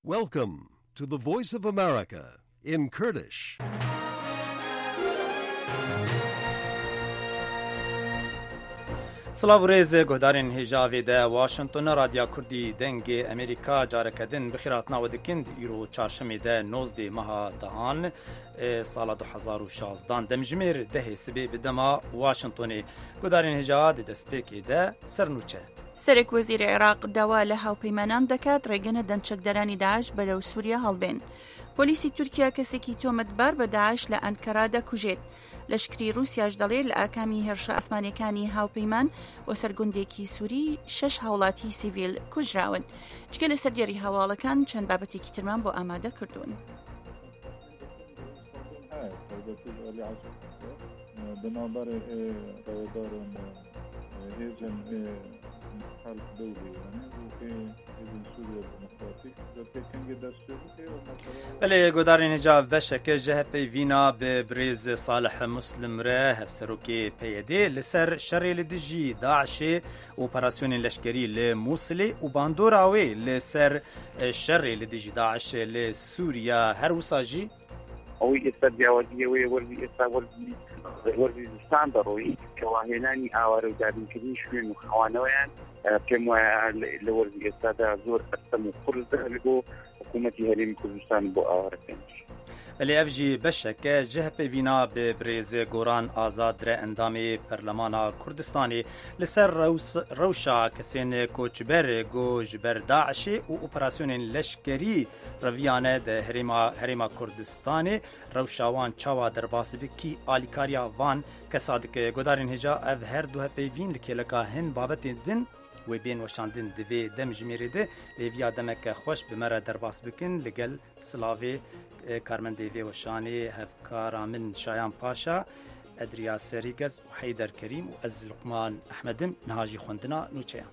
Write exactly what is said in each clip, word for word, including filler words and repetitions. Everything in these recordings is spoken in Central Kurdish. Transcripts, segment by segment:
Welcome to the Voice of America in Kurdish. سلاو ریز گهدارین هجاوی ده واشنطن رادیا کردی دنگ امریکا جارکدن بخیرات ناودکند ایرو چارشمی ده نوزده ماه دهان سال دو هزار و شازده دمجمیر ده سبی بدما واشنطنی گهدارین هجاوی ده سپیکی ده سرنوچه سەرێک وەزیری عێراق داوا لە هاوپەیمانان دەکات ڕێگەنە دەنچەکدەرانی داعش بەرەو سووریا هەڵبێن. پۆلیسی تورکیا کەسێکی تۆمەتبار بە داعش لە ئەنکەرا دەکوژێت. لەشکری رووسیاش دەڵێت لە ئاکامی هێرشە ئاسمانیەکانی هاوپەیمان بۆ سەرگوندێکی سووری شەش هاوڵاتی سیڤیل کوژراون. چکە لەسەر دیێری هەواڵەکان چەند بابەتێکی ترمان بۆ ئامادە کردوون. بله گودارین جاو بشکه جهپی وینا به بریز صالح مسلم ره هفسروکی پیده لسر شر لدجی داعش اپراسیون لشکری لموصل و باندوراوی لسر شر لدجی داعش لسوریا هر وساجی اوی استادیاوی وی وردی استاوردی وردی ستاندروی کواهنانی آوارو دادن کدی شوین خوانویان كم لورد استاذ زور قسم كل ذلك حكومتي هلين كردستان بو آورتين اللي افجي بشك جهه بينا ببريز غوران آزاد ر اندامي برلمان كردستاني لسر روس روشا كسين كوچبر گو جبر داعش و اوپراسيون لشكري رويانه ده هريما هريما كردستاني روشاوان چاوا درباس بكي اليكاريا وان كسادك گودارين هجا اف هر دو بيوين لكلكا هن بابت دين و بین وشاندن دوی دم جمیریده لیویا دمک خوش بمره درباس بکن لگل سلاوی کارمن دیوی وشانی هفکارا من شایان پاشا ادریا سریگز و حیدر کریم و از لقمان احمدم نهاجی خوندنا نوچیان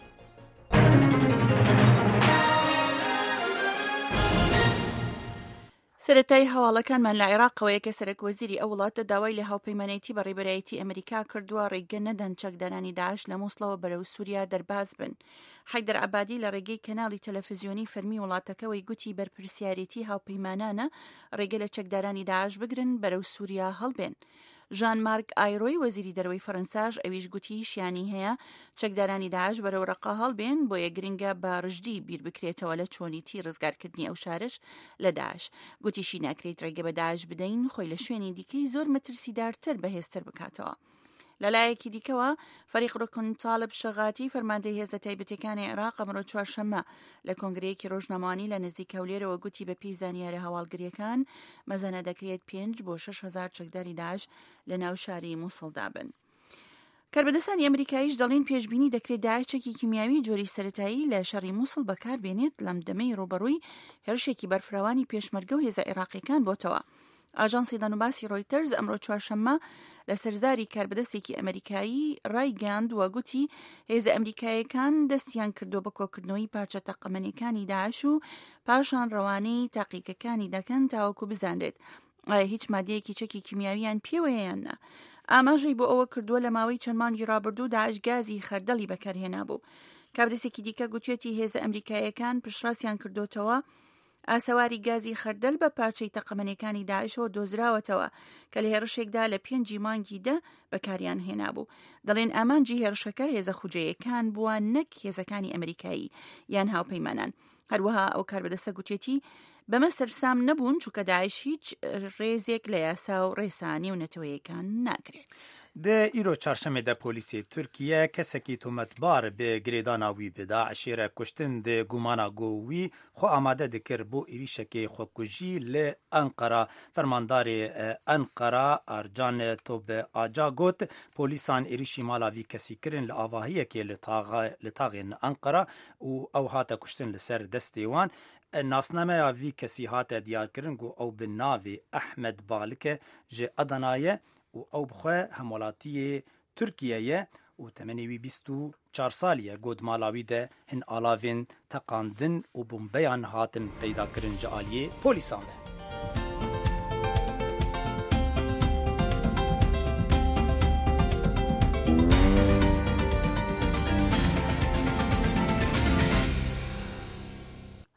سەرەتای هەواڵەکانمان لە عێراقەوە یەکە سەرک وەزیری ئەو وڵاتە داوای لە هاوپەیمانێتی بەڕێبەرایەتی ئەمریکا کردووە ڕێگە نەدەن چەکدارانی داعش لە مووسڵەوە بەرەو سووریا دەرباز بن. حەیدەر عەبادی لە ڕێگەی کەناڵی تەلەڤیزیۆنی فەرمی وڵاتەکەوەی گوتی بەرپرسیارەتی هاوپەیمانانە ڕێگە لە چەکدارانی داعش بگرن بەرەو سووریا هەڵبێن. ژان مارک ئایرۆی وەزیری دەرەوەی فەرەنساش ئەویش گوتی شیانی هەیە چەکدارانی داعش بەرەو ڕەقا هەڵبێن بۆ یە گرنگە بە ڕژدی بیر بکرێتەوە لە چۆنیتی ڕزگارکردنی ئەو شارش لە داعش. گوتیشی ناکرێت ڕێگە بە داعش بدەین خۆی لە شوێنی دیکەی زۆر مەترسیدارتر بەهێزتر بکاتەوە. لەلایەکی دیکەوە فەریق ڕوکن تاڵب شەغاتی فەرماندەی هێزە تایبەتەکانی عێراق ئەمڕۆ چوارشەممە لە کۆنگرەیەکی ڕۆژنامەوانی لە نزیک هەولێرەوە گوتی بە پێی زانیارە هەواڵگریەکان مەزانە دەکرێت پێنج بۆ شەش هەزار چەکداری داعش لە ناو شاری مووسڵدا بن. کاربەدەستانی ئەمریکاییش دەڵێن پێشبینی دەکرێت داعشێکی کیمیاوی جۆری سەرەتایی لە شەڕی مووسڵ بەکاربێنێت لەم دەمەی ڕوبەڕووی هێرشێکی بەرفراوانی پێشمەرگە و هێزە عێراقیەکان بۆتەوە. ئاژانسی دانوباسی ڕۆیتەرز ئەمڕۆ چوارشەممە لە سەرزاری کاربەدەستێکی ئەمریکایی ڕایگەاند وە گوتی هێزە ئەمریکایەکان دەستیان کردو بە کۆکردنەوەی پارچە تەقەمەنیەکانی داعش و پاشان ڕەوانەی تاقیکەکانی دەکەن تاوەکو بزانرێت ئایا هیچ مادەیەکی چەکی کیمیاویان پێوەیەیان نا. ئاماژەی بۆ ئەوە کردووە لە ماوەی چەند مانگی ڕابردوو داعش گازی خەردەڵی بەکارهێنا بوو. کابدەستێکی دیکە گوتوێتی هێزە ئەمریکایەکان پشڕاستیان کردوتەوە ئاسەواری گازی خەردەل بە پارچەی تەقەمەنیەکانی داعشەوە دۆزراوەتەوە کە لە هێرشێکدا لە پێنجی مانگی دە بەکاریان هێنابوو. دەڵێن ئامانجی هێرشەکە هێزە خوجەیەکان بووە نەک هێزەکانی ئەمریکایی یان هاوپەیمانان. هەروەها ئەو کاربەدەستە گوتێتی بەمە سەرسام نەبوون چونکە داعش هیچ ڕێزێک لە یاسا و ڕێسانی و نەتەوەیەکان ناکرێت. دە ئیرۆ چارشەمێ دە پۆلیسی تورکیە کەسێکی تۆمەتبار بێ گرێداناوی بە داعشێرە کوشتن دێ گومانە گۆوی خۆ ئامادە دەکرد بۆ ئێریشەکەی خۆکوژی لە ئەنقەرە. فەرمانداری ئەنقەرە ئارجان تۆب ئاجا گوت پۆلیسان ئێریشی ماڵاوی کەسی کردن لە ئاڤاهەیەکێ لە تاغێن ئەنقەرە و ئەو هاتە کوشتن لەسەر دەستێوان. ناسنامەیە وی کەسی هاتە دیارکردن و ئەو بە ناوی ئەحمەد باڵکە ژێ ئەدەنایە و ئەو بخۆ هەموڵاتیە تورکیەیە و تەمەنێوی بیست و چار سالیە گۆد ماڵاوی دە هن ئالاوێن تەقاندن و بۆمبەیان هاتن پەیداکردن جە ئالیێ پۆلیسانە.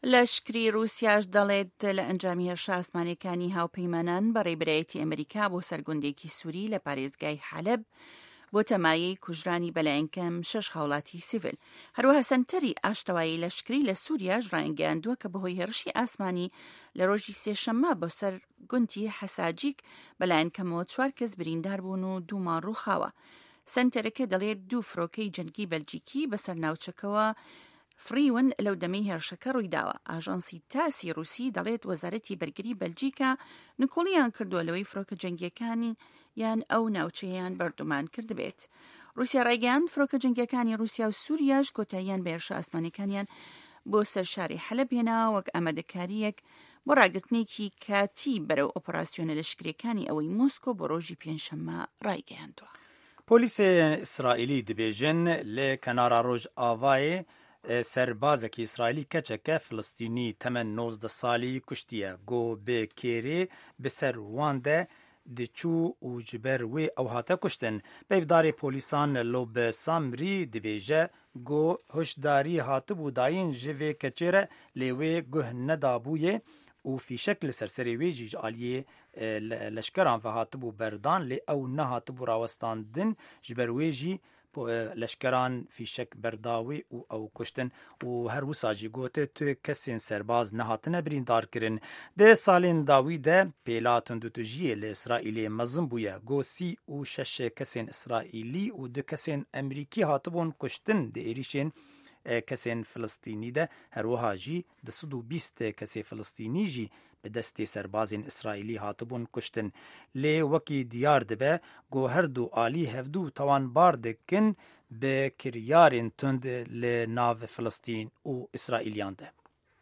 لەشکری رووسیاش دەڵێت لە ئەنجامی هێرشە ئاسمانیەکانی هاوپەیمانان بە ڕێبەرایەتی ئەمریکا بۆ سەرگوندێکی سووری لە پارێزگای حەلەب بۆ تەمایی کوژرانی بەلایەنکەم شەش خاوڵاتی سیڤل. هەروەها سەنتەری ئاشتەوایی لەشکری لە سووریاش ڕایگەیاندووە کە بەهۆی هێرشی ئاسمانی لە ڕۆژی سێشەممە بۆ سەر گوندی حەساجیک بەلایەنکەمەوە چوار کەس بریندار بوون و دوو ماڕ ڕووخاوە. سەنتەرەکە دەڵێت دوو فڕۆکەی جەنگی بەلجیکی بەسەر ناوچەکەوە فریون لەو دەمەی هێرشەکە ڕوویداوە. ئاژانسی تاسی رووسی دەڵێت وەزارەتی بەرگری بەلجیکا نکۆڵیان کردووە لەوەی فڕۆکە جەنگیەکانی یان ئەو ناوچەیان بەردومان کرد بێت. رووسیا ڕایگەیاند فڕۆکە جەنگیەکانی رووسیا و سووریاش کۆتاییان بە هێرشە ئاسمانیەکانیان بۆ سەرشاری حەلەب هێنا وەک ئامادەکاریەک بۆ ڕاگرتنێکی کاتی بەرەو ئۆپەراسیۆنە لەشکریەکانی ئەوەی مۆسکۆ بۆ ڕۆژی پێنجشەممە ڕایگەیاندووە. پۆلیسە ئیسرائیلی دەبێژن لێ کەنارا ڕۆژ ئاڤایێ سەربازێکی ئیسرائیلی کەچەکە فلستینی تەمەن نۆزدە ساڵی کوشتیە گۆ بێ کێرێ بەسەر واندە دچوو و ji ber wê ew hate kuştin. Peyvdarê polîsan lo bi Samrî dibêje got hişdarî hatibû dayîn ji vê keçê re lê wê guh nedabûye û fîşek li ser serê wê jî ji aliyê leşkeran ve hatibû berdan lê ew nehatibû rawestandin ji ber wê jî leşkeran fîşek berdawî û ew kuştin û her wisa jî gote tu kesên serbaz nehatine birîndarkirin. Dê salên dawî de pêla tundutujiyê li İsraîlê mezin bûye. Got sî û şeş kesên İsraîlî û du kesên Emerîkî hatibûn kuştin di êrişên kesên Filistînî de. Her wiha jî di sed û bîst kesê Filistînî jî bi destê serbazên İsraîlî hatibûn kuştin. Lê wekî diyar dibe got her du alî hevdû tawanbar dikin bi kiryarên tund li nav Filistîn û İsraîliyan de.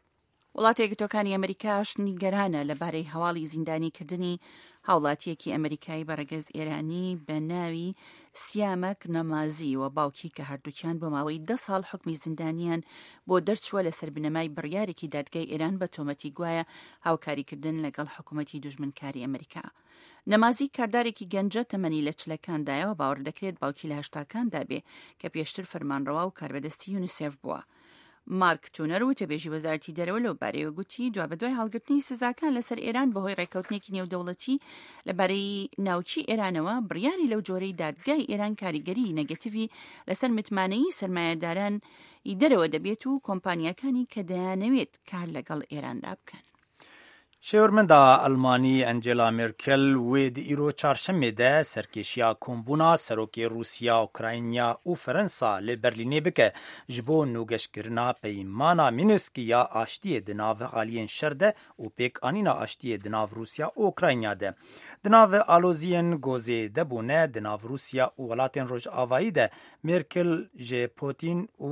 وڵاتە یەکگرتووەکانی ئەمریکاش نیگەرانە لەبارەی هەواڵی زیندانیکردنی هاوڵاتیەکی ئەمریکایی بەڕێگەز ئێرانی بە ناوی سیامەک نەمازی و باوکی کە هەردووکیان بۆ ماوەی دە ساڵ حکمی زیندانیان بۆ دەرچووە لەسەر بنەمای بڕیارێکی دادگای ئێران بە تۆمەتی گوایە هاوکاریکردن لەگەڵ حکوومەتی دوژمنکاری ئەمریکا. نەمازی کاردارێکی گەنجە تەمەنی لە چلەکاندایەوە باوەڕ دەکرێت باوکی لە هەشتاکاندا بێ کە پێشتر فەرمانڕەوا و کاربەدەستی یونیسێف بووە. مارک تونەر وتەبێژی وەزارەتی دەرەوە لەو بارەیەوە گوتی دوا بەدوای هەڵگرتنی سزاکان لەسەر ئێران بەهۆی ڕێکەوتنێکی نێودەوڵەتی لەبارەی ناوچی ئێرانەوە بڕیاری لەو جۆرەی دادگای ئێران کاریگەری نەگەتیڤی لەسەر متمانەیی سەرمایەداران ئی دەرەوە دەبێت و کۆمپانیەکانی کە دەیانەوێت کار لەگەڵ ئێراندا بکەن. شێورمەندا ئەلمانی ئەنجێلا مێرکل وێ di îro çarşemê de serkêşiya kombûna serokê Rûsya, Ukrayna û Fransa lê Berlînê bike ji bo nûgeşkirina peymana Minsk ya aştiyê di nav aliyên şer de û pêkanîna aştiyê di nav Rûsya û Ukrayna de. Di nav aloziyên gozê debûne di nav Rûsya û welatên Rojavayî de Merkel ji Putin û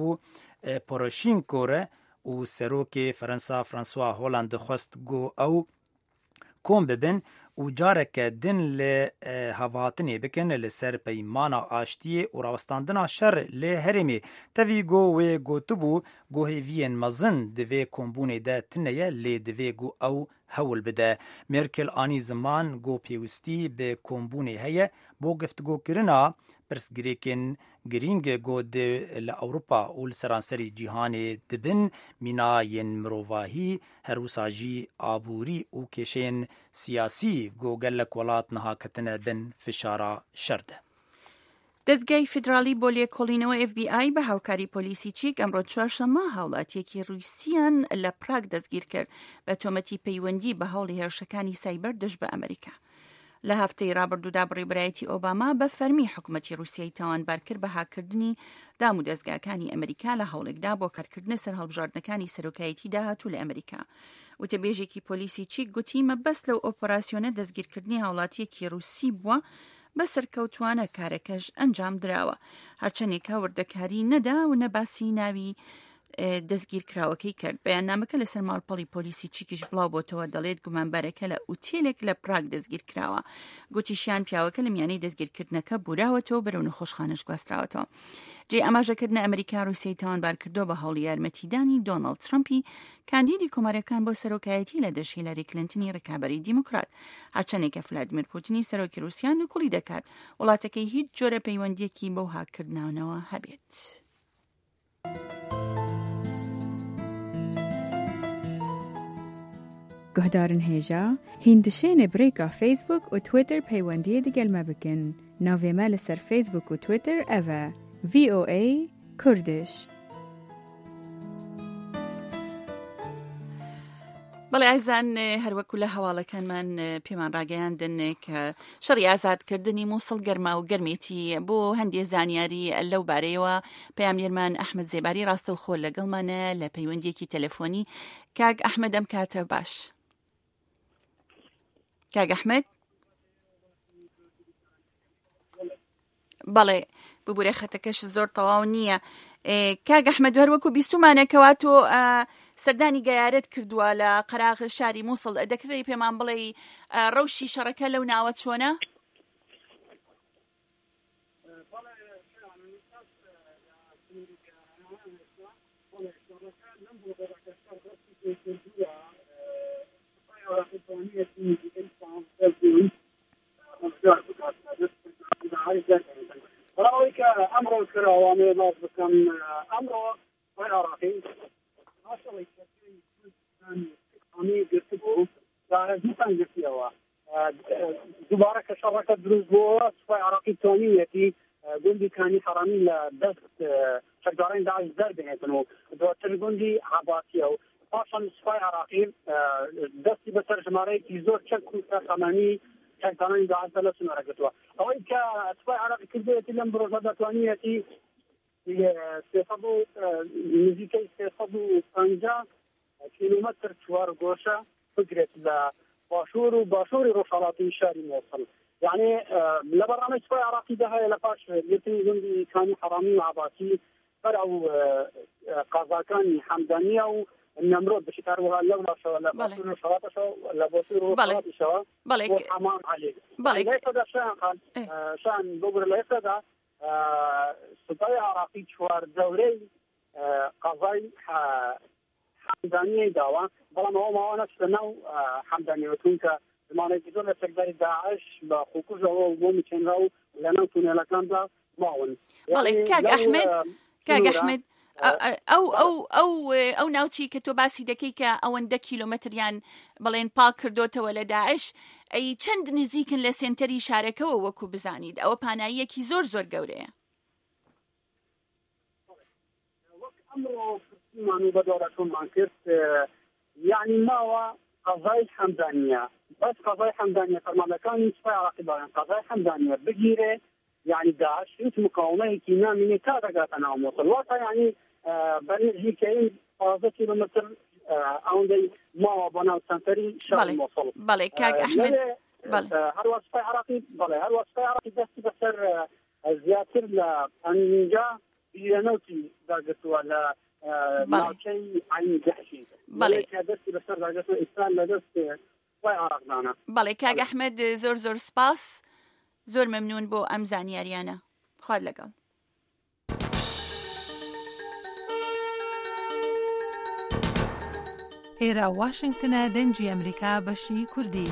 Poroshenko re û serokê Fransa François Hollande dixwest got ew kom bibin û careke din li hevhatinê bikin li ser peymana aştiyê û rawestandina şer lê herêmê. Tevî got wê gotibû got hêviyên mezin di vê kombûnê de tune ye lê divê got ew hewl bide. Merkel anî ziman got pêwîstî bi kombûnê heye bo giftgokirina pirsgirêkên girîng got li Ewropa û li seranserî cîhanê dibin mîna yên mirovahî, her wisa jî aborî û kêşeyên siyasî got gelek welat niha ketine bin fişara şer de. دەستگای فیدرالی بۆ لێکۆڵینەوە ئێف بی ئای بە هاوکاری پۆلیسی چیک ئەمڕۆ چوارشەممە هاوڵاتیەکی رووسیان لە پراگ دەستگیر کرد بە تۆمەتی پەیوەندی بە هەوڵی هێرشەکانی سایبەر دەست بە ئەمریکا. لە هەفتەی ڕابردوودا بڕێبەرایەتی ئۆباما بە فەرمی حکوومەتی رووسیای تاوانبار کرد بە هاکردنی دام و دەستگاکانی ئەمریکا لە هەوڵێکدا بۆ کارکردنە سەر هەڵبژاردنەکانی سەرۆکایەتی داهاتوو لە ئەمریکا. وتەبێژێکی پۆلیسی چیک گوتی مەبەست لەو ئۆپەراسیۆنە دەستگیرکردنی هاوڵاتیەکی رووسی بووە بە سەرکەوتوانە کارەکەش ئەنجام درراوە. هەرچەندێکە وردەکاری نەدا و نەباسی ناوی دەستگیرکراوەکەی کرد. بەیاننامەکە لەسەر ماڵپەڵی پۆلیسی چیکیش بڵاو بۆتەوە دەڵێت گومانبارەکە لە ئوتێلێک لە پراگ دەستگیر کراوە. گوتیشیان پیاوەکە لە میانەی دەستگیرکردنەکە بوراوەتەوە بەرەو نەخۆشخانەش گواستراوەتەوە. جێ ئاماژەکردنە ئەمریکا رووسیای تاوانبار کردو بە هەوڵی یارمەتیدانی دۆناڵد ترامپی کاندیدی کۆمارەکان بۆ سەرۆکایەتی لە دەشت هیلاری کلینتنی ڕکابەری دیموکرات. هەرچەندێکە ڤلادیمیر پوتینی سەرۆکی رووسیا نوکوڵی دەکات وڵاتەکەی هیچ جۆرە پەیوەندیەکی بەو هاکردنانەوە هەبێت. گهدارن هیجا هندشین بریکا فیسبوک و تویتر پیوندی دیگل ما بکن. ناوی ما لسر فیسبوک و تویتر اوه وی او ای کردش. بەڵێ ئازان هەروەکو لە هەواڵەکانمان پێمان ڕاگەیاندن کە شەڕی ئازادکردنی مووسڵ گەرما و گەرمێتی بۆ هەندێک زانیاری لەو بارەیەوە پەیامنێرمان ئەحمەد زێباری ڕاستە و خۆ لەگەڵمانە لە پەیوەندیەکی تەلەفۆنی. کاک ئەحمەد ئەم کاتە باش. کاک ئەحمەد بەڵێ ببوورە خەتەکەش زۆر تەواو نییە. کاک ئەحمەد هەروەکو بیستومانە کەوا تۆ سەردانی گەیارەت کردووە لە قەراغ شاری مووسڵ، دەکرێت پێمان بڵێ ڕەوشی شەڕەکە لەو ناوە چۆنە؟ بەڵاوەی کە ئەمڕۆ کراوانێ باس بکەم ئەمڕۆ عێراقی ئەمی گرتبوو زارەزیتان گرتیەوە دووبارە کە شەڕەکە دروست بووە سوپای عێراقی توانیەتی گوندیکانی حەڕەمی لە دەست چەکدارانی داعش دەربهێنن و دواتر گوندی عەباسیە و پاشان سوپای عێراقی دەستی بەسەر ژمارەیەکی زۆر چەک و سەرخەمانی چەکدارانی داعش لە سنوورە گرتووە. ئەوەی کە سوپای عێراقی کردوێتی لەم بڕۆژە دەتوانیەتی سێسەد و نزیکەی سێسەد و پەنجا کیلومتر چوار گۆشە بگرێت لە باشوور و باشووری ڕۆژهەڵاتی شاری مووسڵ. یعنی لە بەڕامەی سوپای عێراقی دەهەیە لە پاش گرتنی گوندی کانی حەڕامی و عەباسی بەرەو قازاکانی حەمدانیە و نەمرۆد بشی هەروەها لەو ناوشەوە لە باشوور ڕۆژهەڵاتەشەوە لە باشوور ڕۆژهەڵاتیشەوە بۆ حەمان عەلی. لە ئێستادا شایان خان شایان بۆ بڕە لە ئێستادا سوپای عێراقی چوار دەورەی قەزای حەمدانیەی داوە، بەڵام ئەوە ماوە نەچتە ناو حەمدانیەوەتون کە زمانێکی زۆر لە چەکداری داعش بە خوکوژەوە و بۆ میچێنرا و لە ناو تونێلەکاندا ماون. بەڵێ کاک ئەحمەد کاک ئەحمەد ئەو ئەو ئەو ئەو ناوچی کە تۆ باسی دەکەی کە ئەوەندە کیلۆمەتریان بڵێن پاک کردوتەوە لە داعش، ئەی چەند نزیکن لە سێنتەری شارەکەەوە وەکو بزانیت؟ ئەوە پاناییەکی زۆر زۆر گەورەیە. ئەمڕۆ پرسیمان و بەدۆڕەتۆمان کرد یعنی ماوە قەزای حەمدانیە، بەس قەزای حەمدانیە فەرمانەکانی سوپای عێراقی باڵێن قەزای حەمدانیە بگیرێ، یعنی داعش هیچ مقاومەیەکی نامینێ تا دەگاتە ناو مووسڵ. واتە یعنی بەنزیکەی پازدە کیلۆمتر ئەوەندەی ماوە بۆ ناو سەنتەری شاری مووسڵ. بەڵێ کاک ئەحمەد هەروە سوپای عێراقی بەڵێ هەروە سوپای عێراقی دەستی بەسەر زیاتر لە پەنجا بیرەنەوتی داگرتووە لە ناوچەی عینی جەحشی. بەڵێ دەستی بەسەر داگرتووە ئێستان لە دەست سوپای عێراقدانە. بەڵێ کاک ئەحمەد زۆر زۆر سپاس، زۆر مەمنون بۆ ئەم زانیاریانە. خواد لەگەڵ. ئێرە واشنگتنە دەنجی ئەمریکا بەشی کوردی.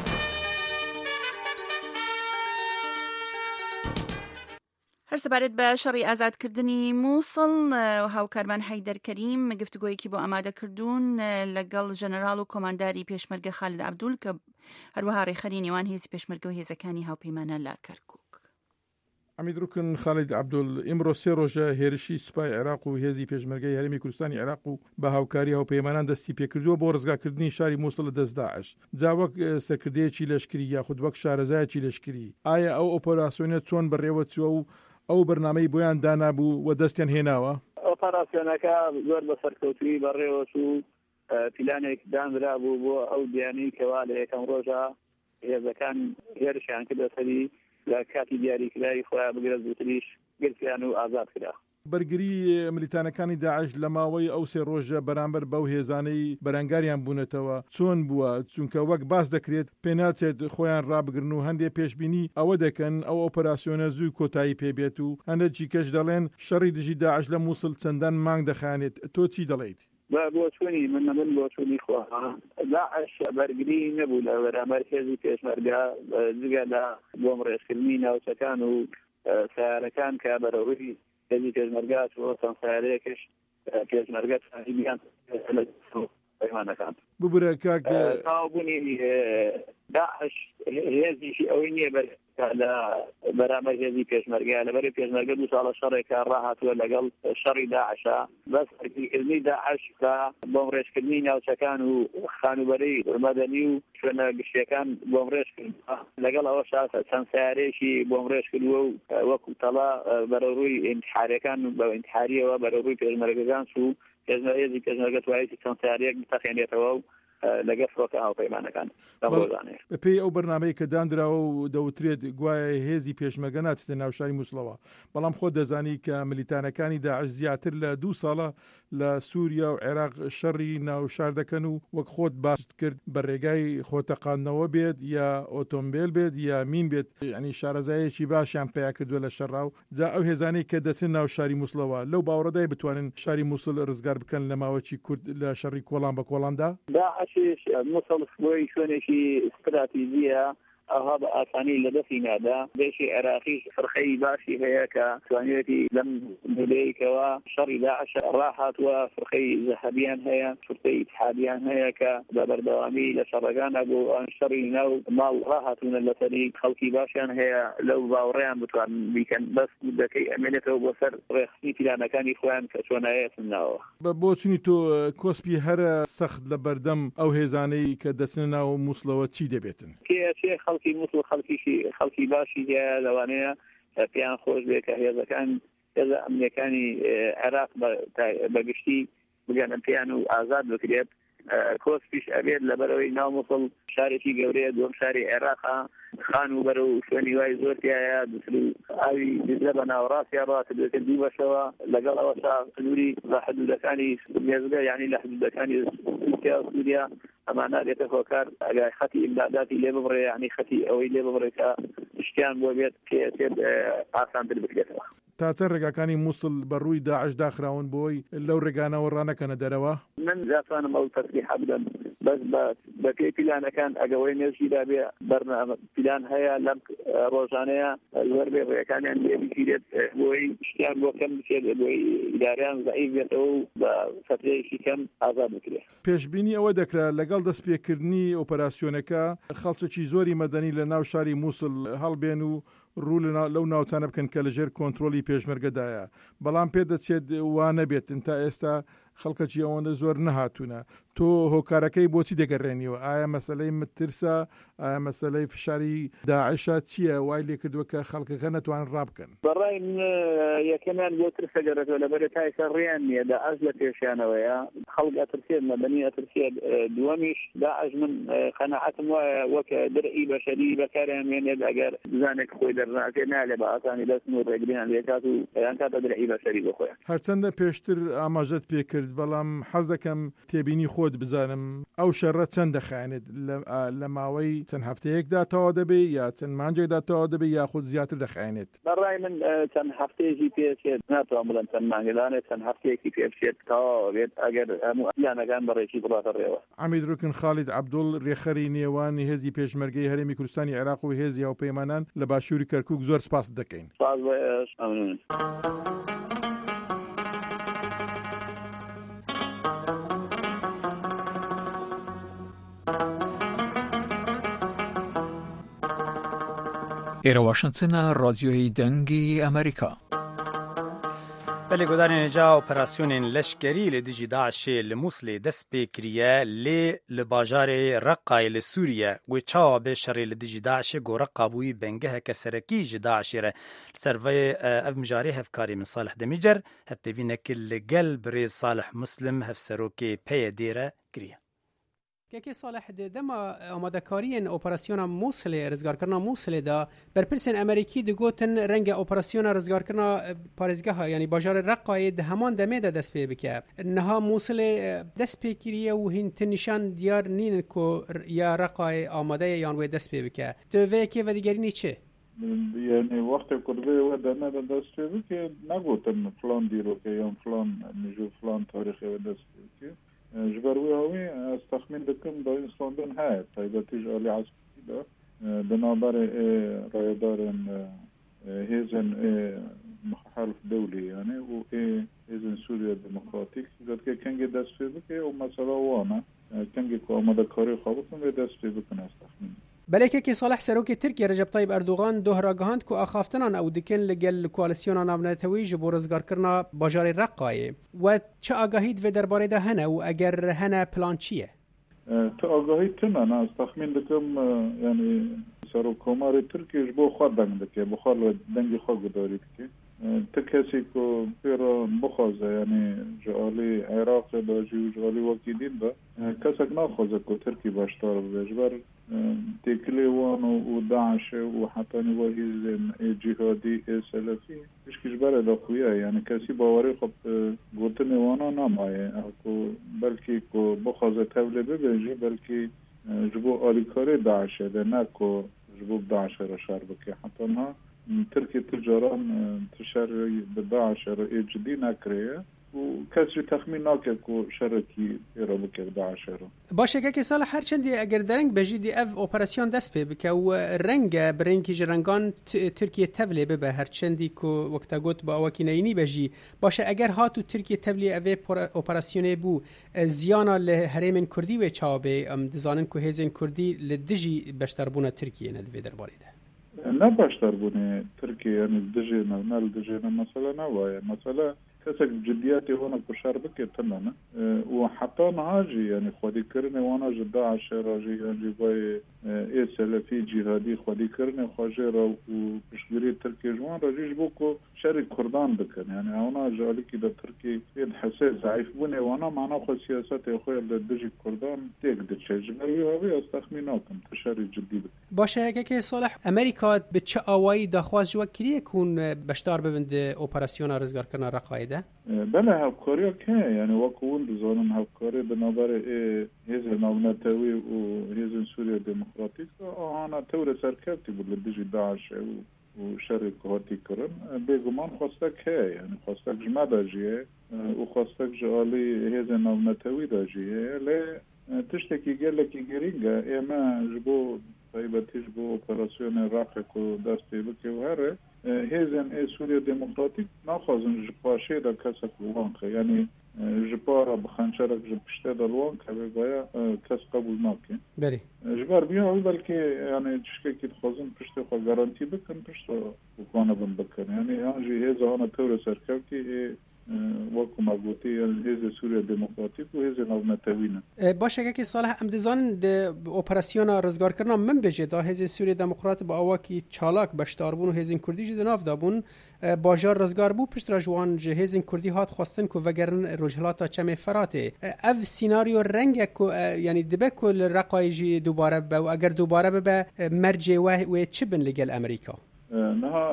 هەر سەبارەت بە شەڕی ئازادکردنی مووسڵ هاوکارمان حەیدەر کەریم گفتوگۆیەکی بۆ ئامادەکردوون لەگەڵ ژەنەراڵ و کۆمانداری پێشمەرگە خالد عەبدوول کە هەروەها ڕێخەری نێوان هێزی پێشمەرگە و هێزەکانی هاوپەیمانە لە کەرکووک. ئەمیدروکن خالد عەبدوول ئیمڕۆ سێ ڕۆژە هێرشی سوپای عێراق و هێزی پێشمەرگەی هەرێمی کوردستانی عێراق و بە هاوکاری هاوپەیمانان دەستی پێکردووە بۆ ڕزگاکردنی شاری مووسڵ لە دەست داعش. جا وەک سەرکردەیەکی لەشکری یاخود وەک شارەزایەکی لەشکری، ئایا ئەو ئۆپۆراسیۆنە چۆن بەڕێوە چووە و ئەو بەرنامەی بۆیان دانابوو و دەستیان هێناوە؟ ئۆپەراسیۆنەکە زۆر بە سەرکەوتوی بەڕێوە چوو، پلانێک دانرا بوو بۆ ئەو دیانەی کەوا لە یەکەم ڕۆژە هێزەکان هێرشیان کردە سەری لە کاتی دیاریکراوی خۆیان بگرە زووتریش گرتیان و ئازاد کرا. بەرگری ملیتانەکانی داعش لە ماوەی ئەو سێ ڕۆژە بەرامبەر بەو هێزانەی بەرەنگاریان بوونەتەوە چۆن بووە؟ چونکە وەک باس دەکرێت پێناچێت خۆیان ڕابگرن و هەندێک پێشبینی ئەوە دەکەن ئەو ئۆپەراسیۆنە زوو کۆتایی پێبێت و هەندێکی کەش دەڵێن شەڕی دژی داعش لە مووسڵ چەندان مانگ دەخانێت. تۆ چی دەڵێیت؟ بۆ چوونی من نەبن بۆ چوونی خۆ داعش بەرگری نەبوو لە بەرامبەر هێزی پێشمەرگە جگە لە بۆم ڕێژکردنی ناوچەکان و سیارەکان کە بەرەوەی هێزی پێشمەرگە چۆ چەند سیارەیەکش پێشمەرگە پەیمانەکان ببورە کاک تاوابوونی داعش هێزیشی ئەوەی نییە لە بەرامبەر هێزی پێشمەرگە لەبەر پێشمەرگە دو ساڵە شەڕێکە ڕاهاتووە لەگەڵ شەڕی داعشە بەس هەرکردنی داعش کە بۆم ڕێژکردنی ناوچەکان و خانوبەرەی مەدەنی و شوێنە گشتیەکان بۆم ڕێژکردووە لەگەڵ ئەوەشا چەند سیارێکی بۆم ڕێژکردووە و وەکو تەڵا بەرەڕووی ئینتحاریەکان بە ئینتحاریەوە بەرەڕووی پێشمەرگەکان و هێزی پێشمەرگە توایەتی چەند سیارێک بتەخێنێتەوە و لەگە فڕۆکە هاوپەیمانەکان پێی ئەو بەرنامەیە کە دانراوە و دەوترێت گوایە هێزی پێشمەرگە ناچێتە ناو شاری مووسڵەوە بەڵام خۆ دەزانی کە ملیتانەکانی داعش زیاتر لە دوو ساڵە لە سووریا و عێراق شەڕی ناو شار دەکەن و وەک خۆت باش کرد بە ڕێگای خۆتەقاندنەوە بێت یا ئۆتۆمبیل بێت یا مین بێت ینی شارەزایەکی باشیان پیا کردووە لە شەڕاو جا ئەو هێزانەی کە دەچن ناو شاری مووسڵەوە لەو باوەڕەدای بتوانن شاری مووسڵ ڕزگار بکەن لە ماوەی کورد لە شەڕی کۆڵان بە کۆڵاندا مووسڵ بۆی شوێنێکی استراتیژیە ئەها بە ئاسانی لە دەستی نادا بێشی عێراقیش فرخەی باشی هەیە کە توانێتی لەم مولەیەکەوە شەڕی داعش ڕاهاتووە فرخەی زەهەبیان هەیە فرقەی اتحادیان هەیە کە بە بەردەوامی لە شەڕەکانە بۆ ئەن شەڕی ناو ماڵ ڕاهاتوونە لەسەری خەڵکی باشیان هەیە لەو باوەڕێیان بتوان بیکەن بەس دەکەی ئەمێنێتەوە بۆ سەر ڕێخستنی پیلانەکانی خۆیان کە چۆنایەتن ناوە بۆ چنی تۆ کۆسپی هەرە سەخت لە بەردەم ئەو هێزانەی کە دەچنە ناو مووسڵەوە چی دەبێتن خەڵکی مووسڵ خەڵکیشی خەڵکی باشی هەیە لەوانەیە پێیان خۆش بێت کە هێزەکان هێزە ئەمنیەکانی عێراق بەگشتی بگەنە پێیان و ئازاد بکرێت کۆسپیش ئەبێت لەبەرەوەی ناو مووسڵ شارێکی گەورەیە دووەم شاری عێراقا خان و بەرە و شوێنی وای زۆر تایە دوسر و ئاوی دیزە بە ناوەڕاستیا ڕاتێتە دوو بەشەوە لەگەڵ ئەوەشا سنووری لە حدودەکانی مێزگە یعنی لە حدودەکانی تورکیا و سووریا ئەمانە دێتە هۆکار ئەگای خەتی ئیمداداتی لێ ببڕێ یعنی خەتی ئەوەی لێ ببڕێ کە شتیان بۆ بێت پێ ئاسانتر بکرێتەوە تا چەند ڕێگاکانی مووسڵ بەڕووی داعش داخراون بۆی لەو ڕێگانەوە ڕانەکەنە دەرەوە من دەتوانم ئەو تەسلیح بدەم بەس بە پێی پیلانەکان ئەگەوەی نێژیدا بێ بەرنامە پیلان هەیە لەم ڕۆژانەیە لەوەر بێ ڕێگەکانیان لێ بگیرێت بۆی شتیان بۆ کەم بچێت بۆی ئیداریان زەعیف بێتەوە و بە فترەیەکی کەم ئازاد بکرێت پێشبینی ئەوە دەکرا لەگەڵ دەستپێکردنی ئۆپەراسیۆنەکە خەڵکێکی زۆری مەدەنی لە ناو شاری مووسڵ هەڵبێن و ڕوو لەو ناوچانە بکەن کە لەژێر کۆنتترۆلی پێشمەرگەدایە بەڵام پێ دەچێت وانە بێتن تا ئێستا خەڵکەکی ئەوەندە زۆر نەهاتوونە تۆ هۆکارەکەی بۆچی دەگەڕێنیەوە ئایا مەسلەی مترسە ئایا مەسلەی فشاری داعشە چییە وای لێ کردووە کە خەڵکەکە نەتوان ڕابکەن بەڕای یەکەمیان بۆ ترسە گەڕێتەوە لەبەر تایسە ڕێیان نییە داعش لە پێشیانەوەیە خەڵک ئەترسێت مەدەنی ئەترسێت دووەمیش داعش من قەناعەتم وایە وەکە درعی بەشەری بەکاریان مێنێت ئەگەر بزانێک خۆی دەرناکێ نالێ بە ئاسانی دەستن و ڕێگریان لێکات و یان کاتە درعی بەشەری بخۆیان هەرچەندە پێشتر ئاماژەت پێکرد بەڵام حەز دەکەم تێبینی خۆت بزانم ئەو شەڕە چەند دەخایێنێت لە ماوەی چەند هەفتەیەکدا تەواو دەبێ یا چەند مانجێکدا تەواو دەبێ یاخود زیاتر دەخایێنێت بەڕای من چەند هەفتەیەکی پێچێت ناتوان بڵێن چەند مانگدانێت چەند هەفتەیەکی پێ بچێت تەواو بێت ئەگەر هەموو یانەکان بەڕێکی بڵاتە ڕێوە حەمید ڕوکن خالید عەبدوڵ ڕێخەری نێوانی هێزی پێشمەرگەی هەرێمی کوردستانی عێراق و هێزی هاوپەیمانان لە باشووری کەرکووک زۆر سپاس دەکەین. سپاس بەش مەمنون. ئێرە واشنگتنە ڕادیۆی دەنگی ئەمریکا. بەلێ گۆدانی نێجا ئۆپەراسیۆنên leşkerî li dijî Daişê li Muslê dest pê kiriye lê li bajarê Reqqayê li Sûriye wê çawa bê şerê li dijî Daişê got Reqqa bûyî bengeheke serekî ji Daişê re. Li ser vê ev mijarê hevkarê min Salih Demîcer hevpêvînekî li gel birêz Salih Muslim hevserokê peyê dê re kiriye. که صالح دما آماده‌کاری اپراسیون موصل رزگارکردن موصل دا برپرسن امریکی د گوتن رنگ اپراسیون رزگارکردن پارێزگاه یعنی باجار رقای ده همان دمه ده دست پی بکه نها موصل دست پی کریه و هین تنشان دیار نین کو یا رقای آماده یان و دست پی بکه تو وی که و دیگری چه یعنی وقتی کرده و دنه ده دست پی بکه نگوتن فلان دیرو که یا فلان نجو فلان تاریخی و دست پی بکه جبروي هوي استخمن دكم دا إسلاندن هاي طيبتيج علي عسكري دا بنابر رايدارن هيزن محالف دولي يعني و هيزن سوريا ديمقراطيك ذات كان قد دست في بك ومسألة وانا كان قد آماده کاری خوابتون به دست في بكنا استخمين بلکه که صالح سروکی ترکیه رجب طیب اردوغان دوهراگهاند کو اخافتنان او دکن لگل کوالسیون ناونتوی جبو رزگار کرنا باجار رقایه و چه آگاهید و درباره ده هنه و اگر هنه پلان چیه؟ تا آگاهید تنه نه استخمین دکم یعنی سروکومار ترکیه جبو خواد دنگ دکه بخواد دنگی خواد گدارید که تا کسی که پیرا بخوازه یعنی جعالی عراق داجی و جعالی وکیدین دا کسک نخوازه که ترکی باشتار بجبر تکلی وان و داعش و حتی نواهیز جهادی سلفی بشکش بره داخویه یعنی کسی باوری خب گوتن وانا نمایه بلکه که بخوازه توله ببیجه بلکه جبو آلیکاری داعشه ده نه که جبو داعشه را شر بکه حتی نه تركيا تجاران تشر بداعش رأي جدي نكريه وكسر تخمين ناكك وشركي يرابك داعش رو باشه که سال هر چندی اگر درنگ بجیدی اف اپراسیون دست پی بکه و رنگ برنگی جرنگان ترکیه تولی به هر چندی که وقتا گوت با اوکی نینی بجی باشه اگر هاتو ترکیه تولی اوی اپراسیون بو زیانا لحریم کردی و چابه ام دزانن که هزین کردی لدجی بشتربونه ترکیه ندوی در باری ده نه باشتر بونه ترکیه یعنی دجی نه نه دجی نه مثلا نه وای مثلا کسک جدیاتی وانا کشار بکه تنه و حتی نهاجی یعنی خودی کرنه وانا جدا عشر راجی یعنی بای ای سلفی جهادی خودی کرنه خواجه را و پشگیری ترکیه جوان راجیش بو که شر کردان بکن یعنی اونا جالی که در ترکیه بید حسه ضعیف بونه وانا معنا خود سیاست خوی در دجی کردان تیک دچه جبری هاوی از تخمیناکم تشار جدی بکن باشه اگه که صالح امریکا به چه آوایی دخواست جوک کریه کون بشتار ببند اپراسیون رزگار کرنا رقایده؟ بله هفکاری که یعنی واقعون دزانم هفکاری بنابر هیز ناونتوی و هیز سوریا دموکراتیک آهانا تور سرکبتی بود لدیجی داعش و شر کهاتی کرن بگمان خواستک که یعنی خواستک جمع داجیه و خواستک جالی هیز ناونتوی داجیه لی تشتکی گلکی گرینگه ایما جبو طیبتیش بو اپراسیون رقه که دستی بکی و هره هیزن ای سوریا دموکراتیک ناخوازن جپاشه دا کسک الوانکه یعنی جپارا بخنچرک جپشته دا الوانکه بگایا کس قبول ناکه بری جبار بیا هی بلکه یعنی چشکه که خوازن پشته خواه گارانتی بکن پشته بکانه بن بکن یعنی آنجی هیز آنه طور سرکبتی وکو مگوتی هیز سوریا دموکراتیک و هیز ناونتوینه باشه که صالح امدزان ده اپراسیون رزگار کرنا من بجه دا هیز سوریا دموکرات با اواکی چالاک بشتار بون و هیزین کردی جده ناف دا بون باجار رزگار بو پشت راجوان جه هیزین کردی هات خواستن که وگرن رجلاتا چمه فراته اف سیناریو رنگ یعنی دبه کل رقای دوباره با و اگر دوباره به مرجع و چه بن لگل امریکا نه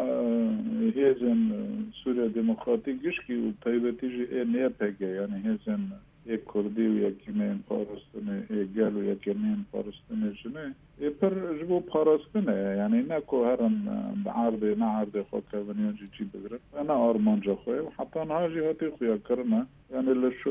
هیزن سوریا دموکراتیک گشکی و طیبتی جی نه پگه یعنی هیزن یک کردی و یکی من پارستنه یک گل و یکی من پارستنه جنه ای پر جبو پارستنه یعنی نه که هرن عرضه نه عرضه خود که ونیان جی جی بگره نه آرمان جا خواه و حتی نه جی هاتی خویا کرنه یعنی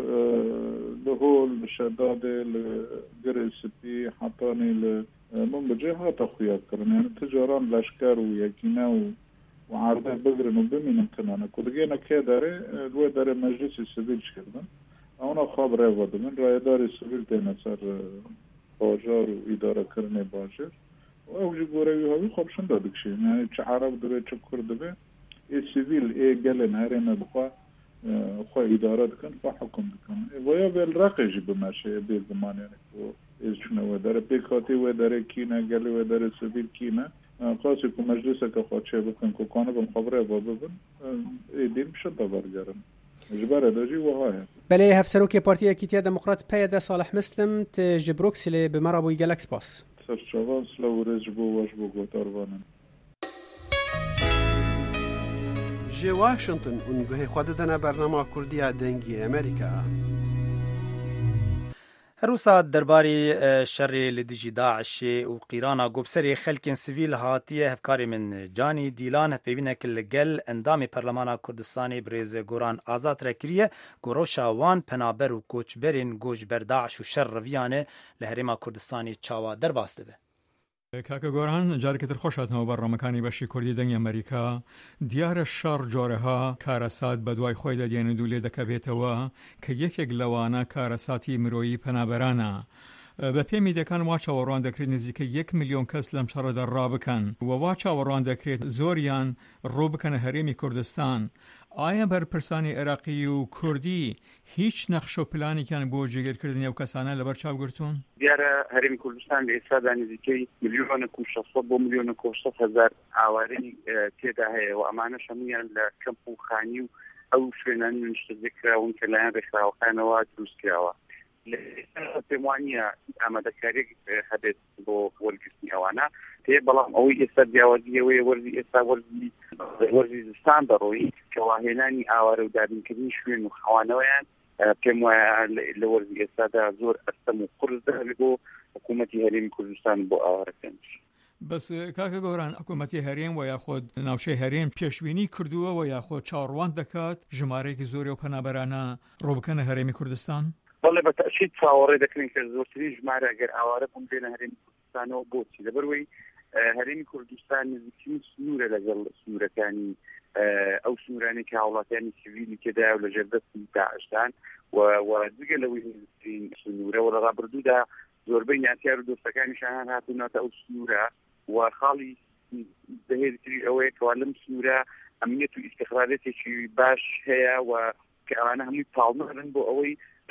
لهول لشداده لگره سپی حتی نی من بجه هاتا خویا کرنه یعنی تجاران لشکر و یکینه و وعرضه بگرن و بمینم کنانه کدگینا که داره روی داره مجلس سبیل کردن اونا خواب رای وده من رایدار سبیل دینه سر باجار و اداره کرنه باجار و اوجی گوروی هاوی خوابشن دادکشه یعنی چه عرب داره چه کرده به ای سبیل ای گلن هرینه بخواه خواه اداره دکن خواه حکم دکن و یا بیل رقیجی بمشه بیل زمان یعنی ایشونه و داره پیکاتی و داره کینه گلی و داره سبیل کینه خاصی که مجلسه که خواهد چه بکن که کانه بم خبره با ببن ایدین بشد دا برگرن جباره داجی و های بله هفسرو که پارتی اکیتیا دموکرات پیاده صالح مسلم تجبروکسلی بمرابوی گلکس باس سرچوان سلو رزبو واجبو گوتاروانن جي واشنطن ونگوه خود دنا برنامه کردیا دنگی امریکا روسا درباری شر لدجی داعش و قیرانا گوبسری خلکن سیویل هاتیه هفکاری من جانی دیلان هفبینه که لگل اندام پرلمانا کردستانی بریز گوران آزاد رکریه گوروشا وان پنابر و کوچبرین گوش بر داعش و شر رویانه لحریما کردستانی چاوا در باسته به کاکە گۆران جارێکتر خۆشاتنەوە بەڕۆمەکانی بەشی کوردی دەنگی ئەمریکا دیارە شەڕ جۆرەها کارەسات بە دوای خۆی دەدێنێت و لێ دەکەبێتەوە کە یەکێک لەوانە کارەساتی مرۆیی پەنابەرانە. بە پێمی دەکان وا چاوەڕوان دەکرێت نزیکە یەک میلیۆن کەس لەم شەڕەدا ڕابکەن و وا چاوەڕوان دەکرێت زۆریان ڕوو بکەنە هەرێمی کوردستان. ئایا بەرپرسانی عێراقی و کوردی هیچ نەخش و پلانێکیان بۆ جێگیرکردنی ئەو کەسانە لەبەر چاوگرتوون؟ دیارە هەرێمی کوردستان لە ئێستادا نزیکەی میلیۆنە و شەشسەد بۆ میلیۆنە و شەشسەد هەزار ئاوارەی تێدا هەیە و ئەمانە هەموویان لە کەمپ و خانی و ئەو شوێنانی نیشتەجێکراون کە لایەن ڕێکخراوەکانەوە دروستکراوە. پێم وانییە ئامادەکاریێک هەبێت بۆ وەرگرتنی ئەوانە تێ بەڵام ئەوەی ئێستا جیاوازیەوەی وەرزی ئێستا وەرزی وەرزی زستان دەڕۆیی کەواهێنانی ئاوارە و دابینکردنی شوێن و خەوانەوەیان پێم وایە لە وەرزی ئێستادا زۆر ئەستەم و قورس دەبێت بۆ حکوومەتی هەرێمی کوردستان بۆ ئاوارەکەن. بەس کاکە گۆران حکوومەتی هەرێم و یاخۆ ناوچەی هەرێم پێشبینی کردووە و یاخۆ چاوەڕوان دەکات ژمارەیەکی زۆری و پەنابەرانە ڕۆبکەنە هەرێمی کوردستان؟ بەڵێ بە تەشید چاوەڕێ دەکرێن کە زۆرترین ژمارە ئەگەر ئاوارە بوون بێنە هەرێمی کوردستانەوە بۆچی لەبەرەوەی هەرێمی کوردستان نزیکترین سنوورە لەگەڵ سنوورەکانی ئەو سنوورانی کە هاوڵاتیانی سیڤیلی تێدایە و لە ژێردەستی داعشتان و جگە لەوەی نزیکترین سنوورە و لە ڕابردوودا زۆربەی ناسیار و دۆستەکانیشان هاتوونەتە ئەو سنوورە و خاڵی بەهێزتری ئەوەیە کەوا لەم سنوورە ئەمنیەت و ئیستیقرارێتێکی باش هەیە و کە ئەوانە هەمووی پاڵنەڕن بۆ ئەوەی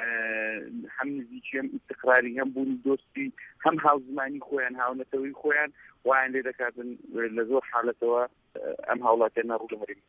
هەم نزیکی هەم ئیستیقراری هەم بوونی دۆستی هەم هاوزمانی خۆیان هاونەتەوەی خۆیان وایان لێ دەکاتن لە زۆر حالەتەوە ئەم هاوڵاتیانە ڕوو لە هەرێمی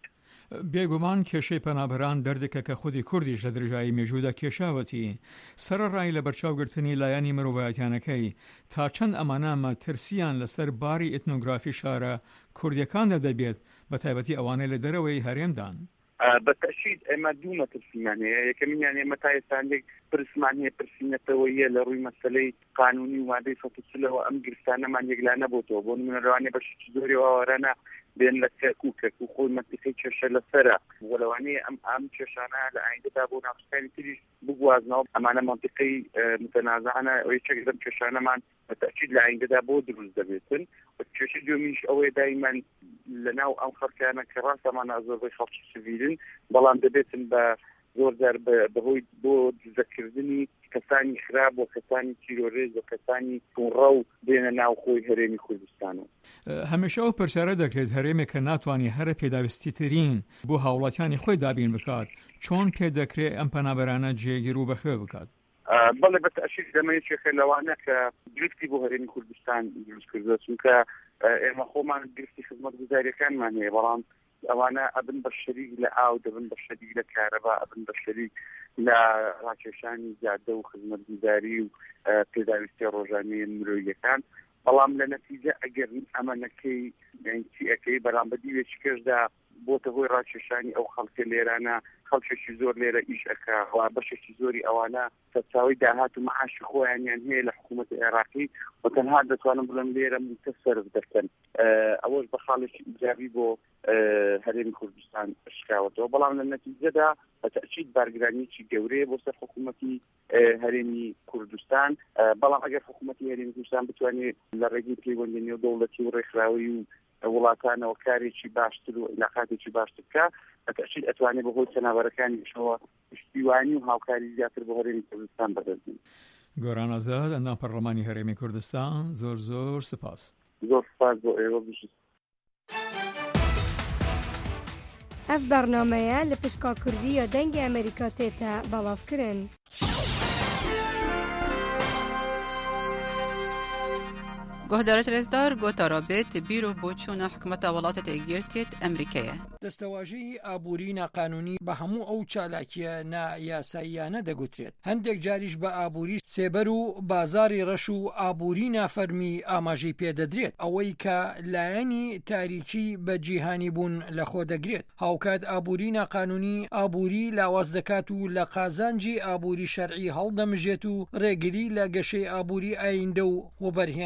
بێگومان کێشەی پەنابەران دەردێکە کە خودی کوردیش لە درژایی مێژوودا کێشاوەتی سەرڕای لە بەرچاوگرتنی لایەنی مرۆڤایەتیانەکەی تا چەند ئەمانە ترسیان لەسەر باری ئێتنۆگرافی شارە کوردیەکاندا دەبێت بە تایبەتی ئەوانەی لە دەرەوەی هەرێمدان. بەتەشید ئێمە دوو مەترسیمان هەیە یەکەمینیان ئێمە تا ئێستاندێک پرسمان هەیە پرسینەتەوەیە لە ڕووی مەسەلەی قانونی و مادەی فەتوچلەوە ئەم گرفتانەمان یەکلا نەبووتەوە بۆ نمونە ڕەوانێ بەشێکی زۆری ئاوارانە بێن لە کەرک و کەرک و خۆی مەنتیقەی کێشە لەسەرە وەلەوانەیە ئەم ئەم کێشانە لە ئایندەدا بۆ ناوچەکانی تریش بگوازنەوە ئەمانە مەنتیقەی متەنازعانە ئەوەی چەک لەم کێشانەمان بەتەکید لە ئایندەدا بۆ دروست دەبێتن کێشەی دومیش ئەوەیە دایمان لەناو ئەم خەڵکانە کە ڕاستەمانە زۆربەی خەڵکی سیڤیلن بەڵام دەبێتن بە زۆر جار بەهۆی بۆ دزەکردنی کەسانی خراپ و کەسانی تیرۆریز و کەسانی تووڕە و بێنە ناو خۆی هەرێمی کوردستانەوە. هەمیشە ئەو پرسیارە دەکرێت هەرێمێک کە ناتوانانی هەرە پێداویستی ترین بۆ هاوڵاتیانی خۆی دابین بکات چۆن پێ دەکرێت ئەم پەنابەرانە جێگیر و بەخێ بکات؟ بەڵێ بەتەشید دەمەیە خێلەوانە کە گرفتی بۆ هەرێمی کوردستان دروست کردووە چونکە ئێمە خۆمان گرفتی خزمەتگوزاریەکانمان هەیە بەڵام ئەوانە ئەبن بە شەریک لە ئاو دەبن بە شەریک لە کارەبا ئەبن بە شەریک لە ڕاکێشانی زیادە و خزمەتگوزاری و پێداویستی ڕۆژانەی مرۆییەکان بەڵام لە نەتیجە ئەگەر ئەمانەکەی ئەەکەی بەرامبەری وێکی کەشدا بۆتە هۆی ڕاکێشانی ئەو خەڵکە لێرانە خەڵکێکی زۆر لێرە ئیش ئەکا بەشێکی زۆری ئەوانە سەرچاوی داهات و معاشی خۆیانیان هەیە لە حکوومەتی عێراقی و تەنها دەتوانن بڵێن لێرە متەسەرف دەکەن ئەوەش بە خاڵێکی ئیجابی بۆ هەرێمی کوردستان شکاوەتەوە بەڵام لە نەتیجەدا بەتەکید بارگرانیەکی گەورەیە بۆ سەر حکوومەتی هەرێمی کوردستان بەڵام ئەگەر حکوومەتی هەرێمی کوردستان بتوانێت لە ڕێگەی پەیوەندی نێو دەوڵەتی و ڕێکخراوی و وڵاتانەوە کارێکی باشتر و علاقاتێکی باشتر بکە بەتەکید ئەتوانێت بەهۆی سەنابەرەکانیشەوە پشتیوانی و هاوکاری زیاتر بۆ هەرێمی کوردستان بەدەستبێن. گۆران ئازاد ئەندام پەرلەمانی هەرێمی کوردستان زۆر زۆر سپاس. زۆر سپاس بۆ ئێوە بشت. ئەف بەرنامەیە لە پشکا کوردیە دەنگی ئەمریکا تێتە بەڵاوکردن. گۆهدارە رێزدار گۆتا رابێت بیرۆ بۆ چوونە حکومەتە وڵاتە تێگیرتێت ئەمریکایە. دەستەواژەی ئابووری ناقانونی بە هەموو ئەو چالاکیە نایاساییانە دەگوترێت. هەندێک جاریش بە ئابووری سێبەر و بازاری ڕەش و ئابووری نافەرمی ئاماژەی پێدەدرێت ئەوەی کە لایەنی تاریکی بە جیهانی بوون لە خۆ دەگرێت. هاوکات ئابووری ناقانونی ئابووری لاواز دەکات و لە قازانجی ئابووری شەرعی هەڵدەمژێت و ڕێگری لە گەشەی ئابووری ئایندە و وەبەرهێنان دەکات.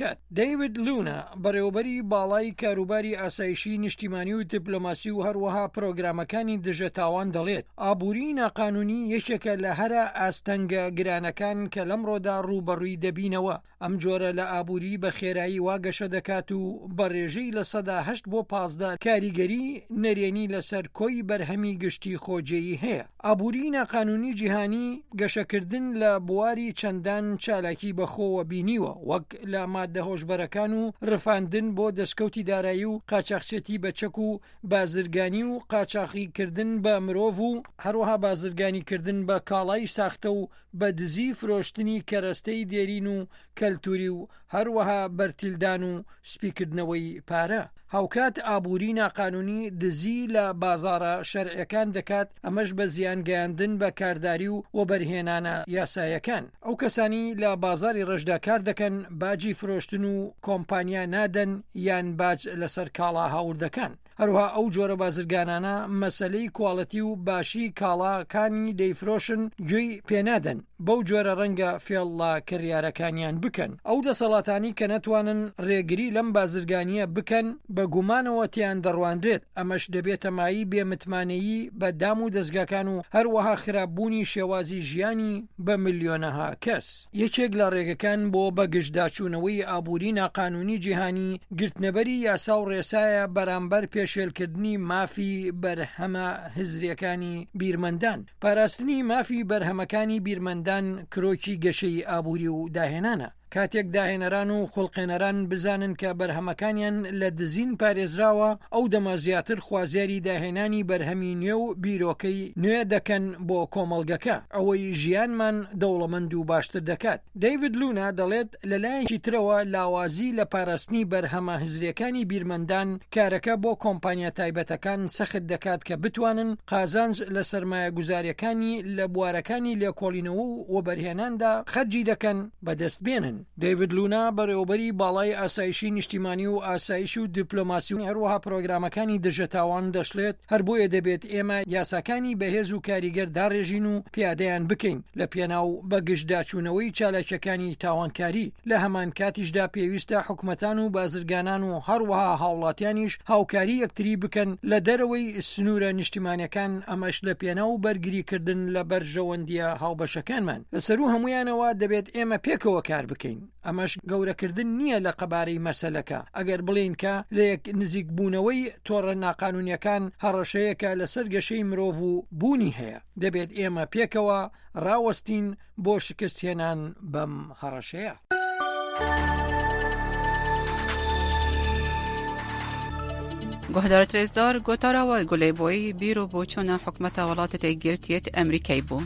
دەکات. دەیڤید لونا بەڕێوەبەری باڵای کاروباری ئاسایشی نیشتیمانی و دیپلۆماسی و هەروەها پرۆگرامەکانی دژە تاوان دەڵێت ئابووری ناقانونی یەکێکە لە هەرە ئاستەنگە گرانەکان کە لەمڕۆدا ڕوبەڕووی دەبینەوە. ئەم جۆرە لە ئابووری بە خێرایی واگەشە دەکات و بە ڕێژەی لە سەدا هەشت بۆ پازدە کاریگەری نەرێنی لەسەر کۆی بەرهەمی گشتی خۆجێیی هەیە. ئابووری ناقانونی جیهانی گەشەکردن لە بواری چەندان چالاکی بەخۆوە بینیوە، وەک لە مادە هۆشبەرەکان و ڕفاندن بۆ دەستکەوتی دارایی و قاچاقچێتی بە چەک و بازرگانی و قاچاقیکردن بە مرۆڤ و هەروەها بازرگانیکردن بە کاڵای ساختە و بە دزی فرۆشتنی کەرەستەی دێرین و کەلتوری و هەروەها بەرتیلدان و سپیکردنەوەی پارە. هاوکات ئابووری ناقانونی دزی لە بازارە شەرعەکان دەکات، ئەمەش بە زیانگەیاندن بە کارداری و وەبەرهێنانە یاسایەکان. ئەو کەسانی لە بازاری ڕێژدا کار دەکەن باجی فرۆشتن و کۆمپانیا نادەن یان باج لەسەر کاڵا هاوردەکان. هەروها ئەو جۆرە بازرگانانە مەسەلەی کوواڵەتی و باشی کاڵاکانی دەیفرۆشن گوێی پێنادەن، بەو جۆرە ڕەنگە فێڵڵا کڕیارەکانیان بکەن. ئەو دەسەڵاتانی کە نەتوانن ڕێگری لەم بازرگانیە بکەن بە گومانەوە تیان دەڕواندرێت. ئەمەش دەبێتە مایی بێمتمانەیی بە دام و دەستگاکان و هەروەها خراپبوونی شێوازی ژیانی بە ملیۆنەها کەس. یەکێک لە ڕێگەکان بۆ بەگشتداچوونەوەی ئابووری ناقانونی جیهانی گرتنەبەری یاسا و ڕێسایە بەرامبەر پێشێلکردنی مافی بەرهەمە هزریەکانی بیرمەندان. پاراستنی مافی بەرهەمەکانی بیرمەندان کرۆکی گەشەی ئابووری و داهێنانە. کاتێک داهێنەران و خوڵقێنەران بزانن کە بەرهەمەکانیان لە دزین پارێزراوە، ئەو دەمە زیاتر خوازیاری داهێنانی بەرهەمی نوێ و بیرۆکەی نوێ دەکەن بۆ کۆمەڵگەکە، ئەوەی ژیانمان دەوڵەمەند و باشتر دەکات. دەیڤید لونا دەڵێت لەلایەنی ترەوە لاوازی لە پاراستنی بەرهەمە هزریەکانی بیرمەندان کارەکە بۆ کۆمپانیا تایبەتەکان سەخت دەکات کە بتوانن قازانج لە سەرمایە گوزاریەکانی لە بوارەکانی لێکۆڵینەوە و وەبەرهێناندا خەرجی دەکەن بەدەست بێنن. دەیڤید لونا بەڕێوەبەری باڵای ئاسایشی نیشتیمانی و ئاسایش و دیپلۆماسی و هەروەها پرۆگرامەکانی دژە تاوان دەشڵێت هەر بۆیە دەبێت ئێمە یاساکانی بەهێز و کاریگەر داڕێژین و پیادەیان بکەین لە پێناو بەگشتداچوونەوەی چالاکیەکانی تاوانکاری. لە هەمان کاتیشدا پێویستە حکومەتان و بازرگانان و هەروەها هاوڵاتیانیش هاوکاری یەکتری بکەن لە دەرەوەی سنوورە نیشتیمانیەکان، ئەمەش لە پێناو بەرگریکردن لە بەرژەوەندیە هاوبەشەکانمان. لەسەر و هەمویانەوە دەبێت ئێمە پێکەوە کار بکەین. ئەمەش گەورەکردن نییە لە قەبارەی مەسەلەکە. ئەگەر بڵین کە لە یەک نزیک بوونەوەی تۆڕە ناقانونیەکان هەڕەشەیەکە لەسەر گەشەی مرۆڤ و بوونی هەیە، دەبێت ئێمە پێکەوە ڕاوەستین بۆ شکستهێنان بەم هەڕەشەیە. گۆهدارە رێزدار گۆتاراوە گولەیبۆی بیرۆ بۆ چۆنە حکومەتە وڵاتە یەکگرتوویەتی ئەمریکای بوو.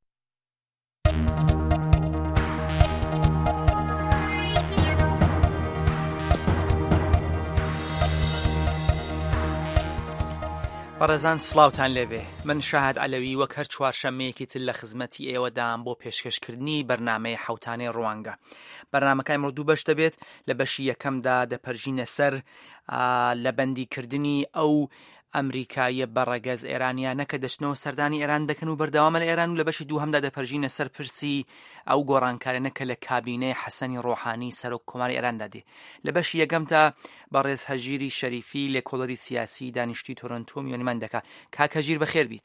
بەڕێزان سڵاوتان لێبێ، من شاهد عەلەوی وەک هەر چوارشەممەیەکی تر لە خزمەتی ئێوەدام بۆ پێشکەشکردنی بەرنامەی حەوتانەی ڕوانگە. بەرنامەکەی ئەمڕۆ دوو بەش دەبێت. لە بەشی یەکەمدا دەپەرژینە سەر لە بەندیکردنی ئەو ئەمریکایە بەڕەگەز ئێرانیانە کە دەچنەوە سەردانی ئێران دەکەن و بەردەوامە لە ئێران، و لە بەشی دووهەمدا دەپەرژینە سەر پرسی ئەو گۆڕانکارانە کە لە کابینەی حەسەنی ڕۆحانی سەرۆک کۆماری ئێراندا دێ. لە بەشی یەکەمدا بەڕێز هەژیری شەریفی لێکۆڵەری سیاسی دانیشتووی تۆرۆنتۆ میوانیمان دەکا. کاک هەژیر بەخێر بیت.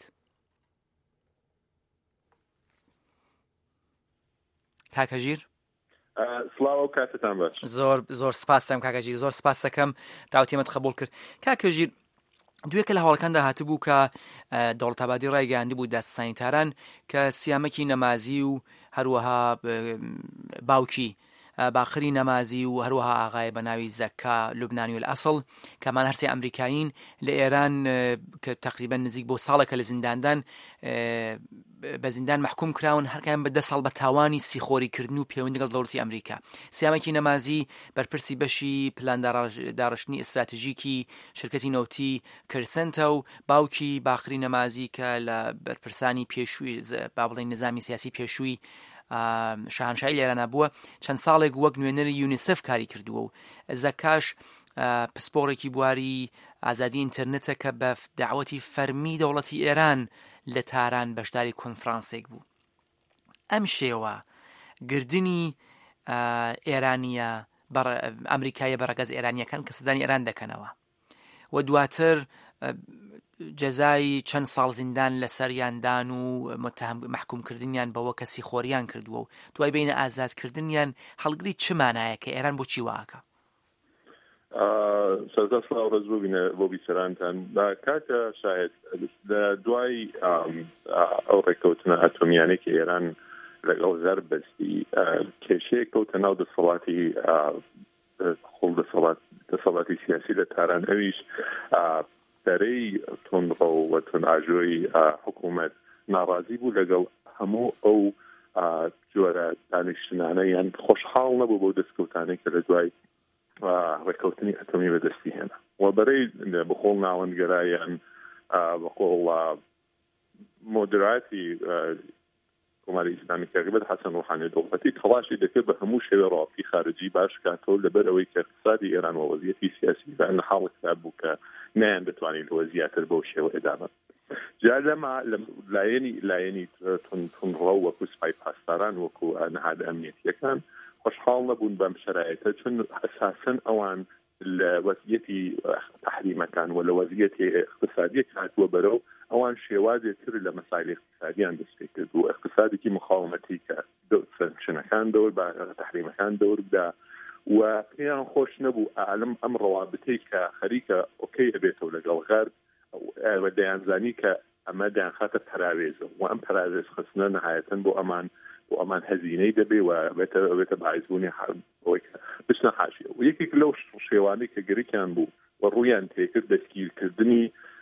کاک هەژیر سڵاو و کاتتان باش. زۆر زۆر سپاس دەکەم کاک هەژیر، زۆر سپاس دەکەم داوەتیمەت قبول کرد. کاک هەژیر، دوێکە لە هەوڵەکاندا هاتبوو کە دەوڵەتابادی ڕایگەاندی بوو دادستانیتاران کە سیامەکی نەمازی و هەروەها باوکی باخری نەمازی و هەروەها ئاغای بە ناوی زەکا لوبنانی الئەسڵ کەمان هەرسێ ئەمریکایین لە ئێران کە تقریبا نزیک بۆ ساڵێکە لە زینداندان بە زیندان محکوم کراون، هەرکیان بە دە ساڵ بە تاوانی سیخۆریکردن و پەیوەندی لەگەڵ دەوڵەتی ئەمریکا. سیامەکی نەمازی بەرپرسی بەشی پلان داڕشتنی ئستراتیژیکی شرکەتی نەوتی کەرسنتە و باوکی باخری نەمازی کە لە بەرپرسانی پێشووی با بڵێن نظامی سیاسی پێشووی شاهنشای لێرانە بووە، چەند ساڵێک وەک نوێنەری یونیسف کاری کردووە و زەکاش پسپۆڕێکی بواری ئازادی ئینتەرنێتە کە بە داوەتی فەرمی دەوڵەتی ئێران لە تاران بەشداری کۆنفرانسێک بوو. ئەم شێوە گردنی ئێرانیە ئەمریکایە بەڕێگەز ئێرانیەکان کە سەردانی ئێران دەکەنەوە و دواتر جەزای چەند ساڵ زیندان لەسەریاندان و محکومکردنیان بەوە کەسی خۆریان کردووە و دوای بینە ئازادکردنیان هەڵگری چ مانایە کە ئێران بۆچی واکە؟ سەرتا سڵاو ڕێز ببینە بۆ بیسەرانتان کاکە شاید لە دوای ئەو ڕێکەوتنە ئەتۆمیانەی کە ئێران لەگەڵ غەرب بەستی کێشەیە کەوتە ناو دەسەڵاتی خۆڵ دەسەڵاتی سیاسی لە تاران ئەویش دەرەی تۆنڕە و تۆن ئاژۆی حکوومەت ناڕازی بوو لەگەڵ هەموو ئەو جۆرە دانیشتنانە یان خۆشحاڵ نەبوو بۆ دەستکەوتانەی کە لە دوای ڕێکەوتنی ئەتۆمی بەدەستی هێنا و بەرەی بەخۆڵ ناوەندگەرایان بەخۆڵ مۆدراتی کۆماری ئیسلامی کەربەت حەسەن ڕوحانی دەوڵەتی تەڵاشی دەکرد بە هەموو شێوە ڕاوەتی خارجی باش کاتەوە لەبەر ئەوەی کە اقتصادی ئێران و وەزیەتی سیاسی بەن حاڵی خراپ بوو کە نیان دەتوانێت لەوە زیاتر بەو شێوە ئێدامە جا لەما لایەنی لایەنی تونڕە وەکو سپای پاسداران وەکو نەهاد ئەمنیەتیەکان خۆشحاڵ نەبوون بەم شەرایەتە چون ئەساسەن ئەوان لە وەزیەتی تحریمەکان و لە وەزیەتی اقتصادی هاتووە بەرەو ئەوان شێوازێتتر لە مەسائل اقتصادیان دەست پێ کرد و اقتصادێکی مخاومەتی کە سەنکشنەکان دەور بە تحریمەکان دەور بدا و پێیان خۆش نەبوو عالم ئەم ڕەوابطەی کە خەریکە ئۆکەی هەبێتەوە لەگەڵ غەرب و دەیانزانی کە ئەمە دەیان خاتە پەراوێزە و ئەم پەراوێز خستنە نەهایەتەن بۆ ئەمان و ئەمان هەزینەی دەبێ و بێتە باعثبوونی ئەوەی بچنە حاشیە و یەکێک لەو شێوانەی کە گەریکیان بوو و ڕوویان تێکرد دەستگیرکردنی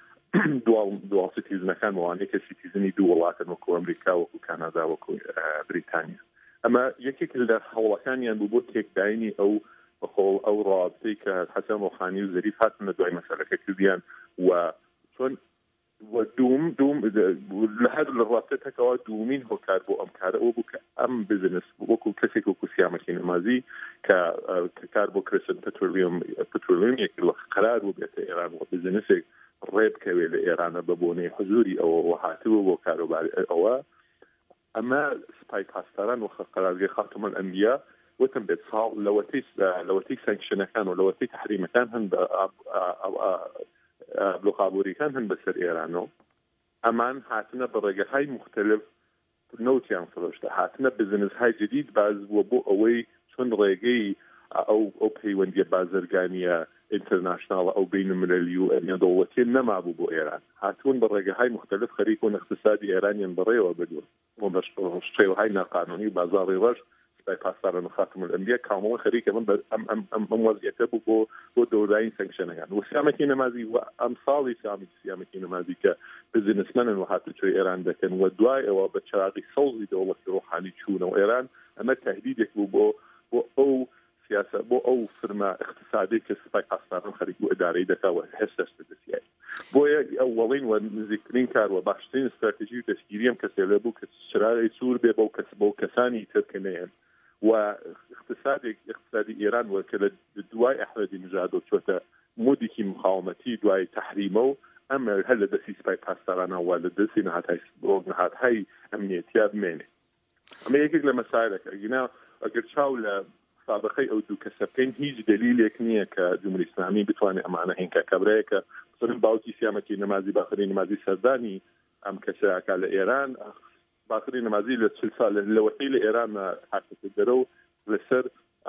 دوڵ سیتیزنەکان وانەیە کە سیتیزنی دوو وڵاتن وەکو ئەمریکا وەکو کانادا وەکو بریتانیا ئەمە یەکێک لە هەوڵەکانیان بوو بۆ تێکداینی ئەو بەخۆڵ ئەو ڕابطەی کە حەسەن ڕۆحانی و زەریف هاتنە دوای مەسەلەکە کردیان و چۆن و دوم دوم لە هەر لە ڕابطەکەەوە دومین هۆکار بۆ ئەم کارە ئەو بوو کە ئەم بزنس وەکو کەسێک وەکو سیامەکی نەمازی کە کار بۆ کرسن پەترۆلیۆم پەترۆلیۆمیەک قەرار بوو بێتە ئێران و بزنسێک ڕێبکەوێ لە ئێرانە بە بۆنەی حزوری ئەوە هاتووە بۆ کاروبار ئەوە ئەمە سپای پاسداران و قەرارگای خاتمە ئەنبیا وتم بێت ساڵ لەوەتەی لەوەتەی سانکشنەکان و لەوەتەی تحریمەکان هەن بلوقابووریەکان هەن بەسەر ئێرانەوە ئەمان هاتنە بە ڕێگەهای مختلف نەوتیان فرۆشتە هاتنە بزنسهای جدید باز بووە بۆ ئەوەی چۆن ڕێگەی ئەو ئەو پەیوەندیە بازرگانیە ئینتەرناشناڵ ئەو بینالمللی و ئەرنیە دەوڵەتی نەمابوو بۆ ئێران هاتوون بە ڕێگەهای مختلف خەریک و اقتصادی ئێرانیان بەڕێوە بردووە بۆ بە شێوەهای ناقانونی بازاڕی ڕەش سپای پاسداران و خاتم الئەنبیا کامڵ خەریکە من ئەم وەزعیەتە بوو بۆ بۆ دەورایی سانکشنەکان و سیامەکی نەمازی و ئەم ساڵی سامی سیامەکی نەمازی کە بزنسمەنن و هاتوچۆی ئێران دەکەن و دوای ئەوە بە چراغی سەوزی دەوڵەتی ڕۆحانی چوونەوە ئێران ئەمە تهدیدێک بوو بۆ بۆ ئەو سیاسە بۆ ئەو فرمە اقتصادی کە سپای پاسداران خەریک و ئەدارەی دەکەوە هێشتا دەستیایی بۆیە ئەو وەڵین و نزیکترین کار و باشترین استراتیژی و دەستگیری ئەم کەسێ لە بوو کە چراغی سوور بێ بەو کەس بۆ کەسانی ترکەنەیەن و اقتصادی اقتصادی ئێران وەکە لە دوای ئەحمەدی نژاد و چۆتە مودێکی مقاومەتی دوای تحریمە و ئەمە هەر لە دەستی سپای پاسدارانەوە لە دەستی نەهاتهای ئەمنیەتیا بمێنێ ئەمە یەکێک لە مەسایلەکە ئەگەنا ئەگەر چاو لە سابقەی ئەو دوو کەسە بکەین هیچ دلیلێک نییە کە جمهوری ئیسلامی بتوانێت ئەمانە هێنکە کەبرەیەکە مثلا باوکی سیامەکی نەمازی باخری نەمازی سەردانی ئەم کەسەکە لە ئێران باخری نەمازی لە چل ساڵ لەوەی لە ئێران حرکەت دەرە و لەسەر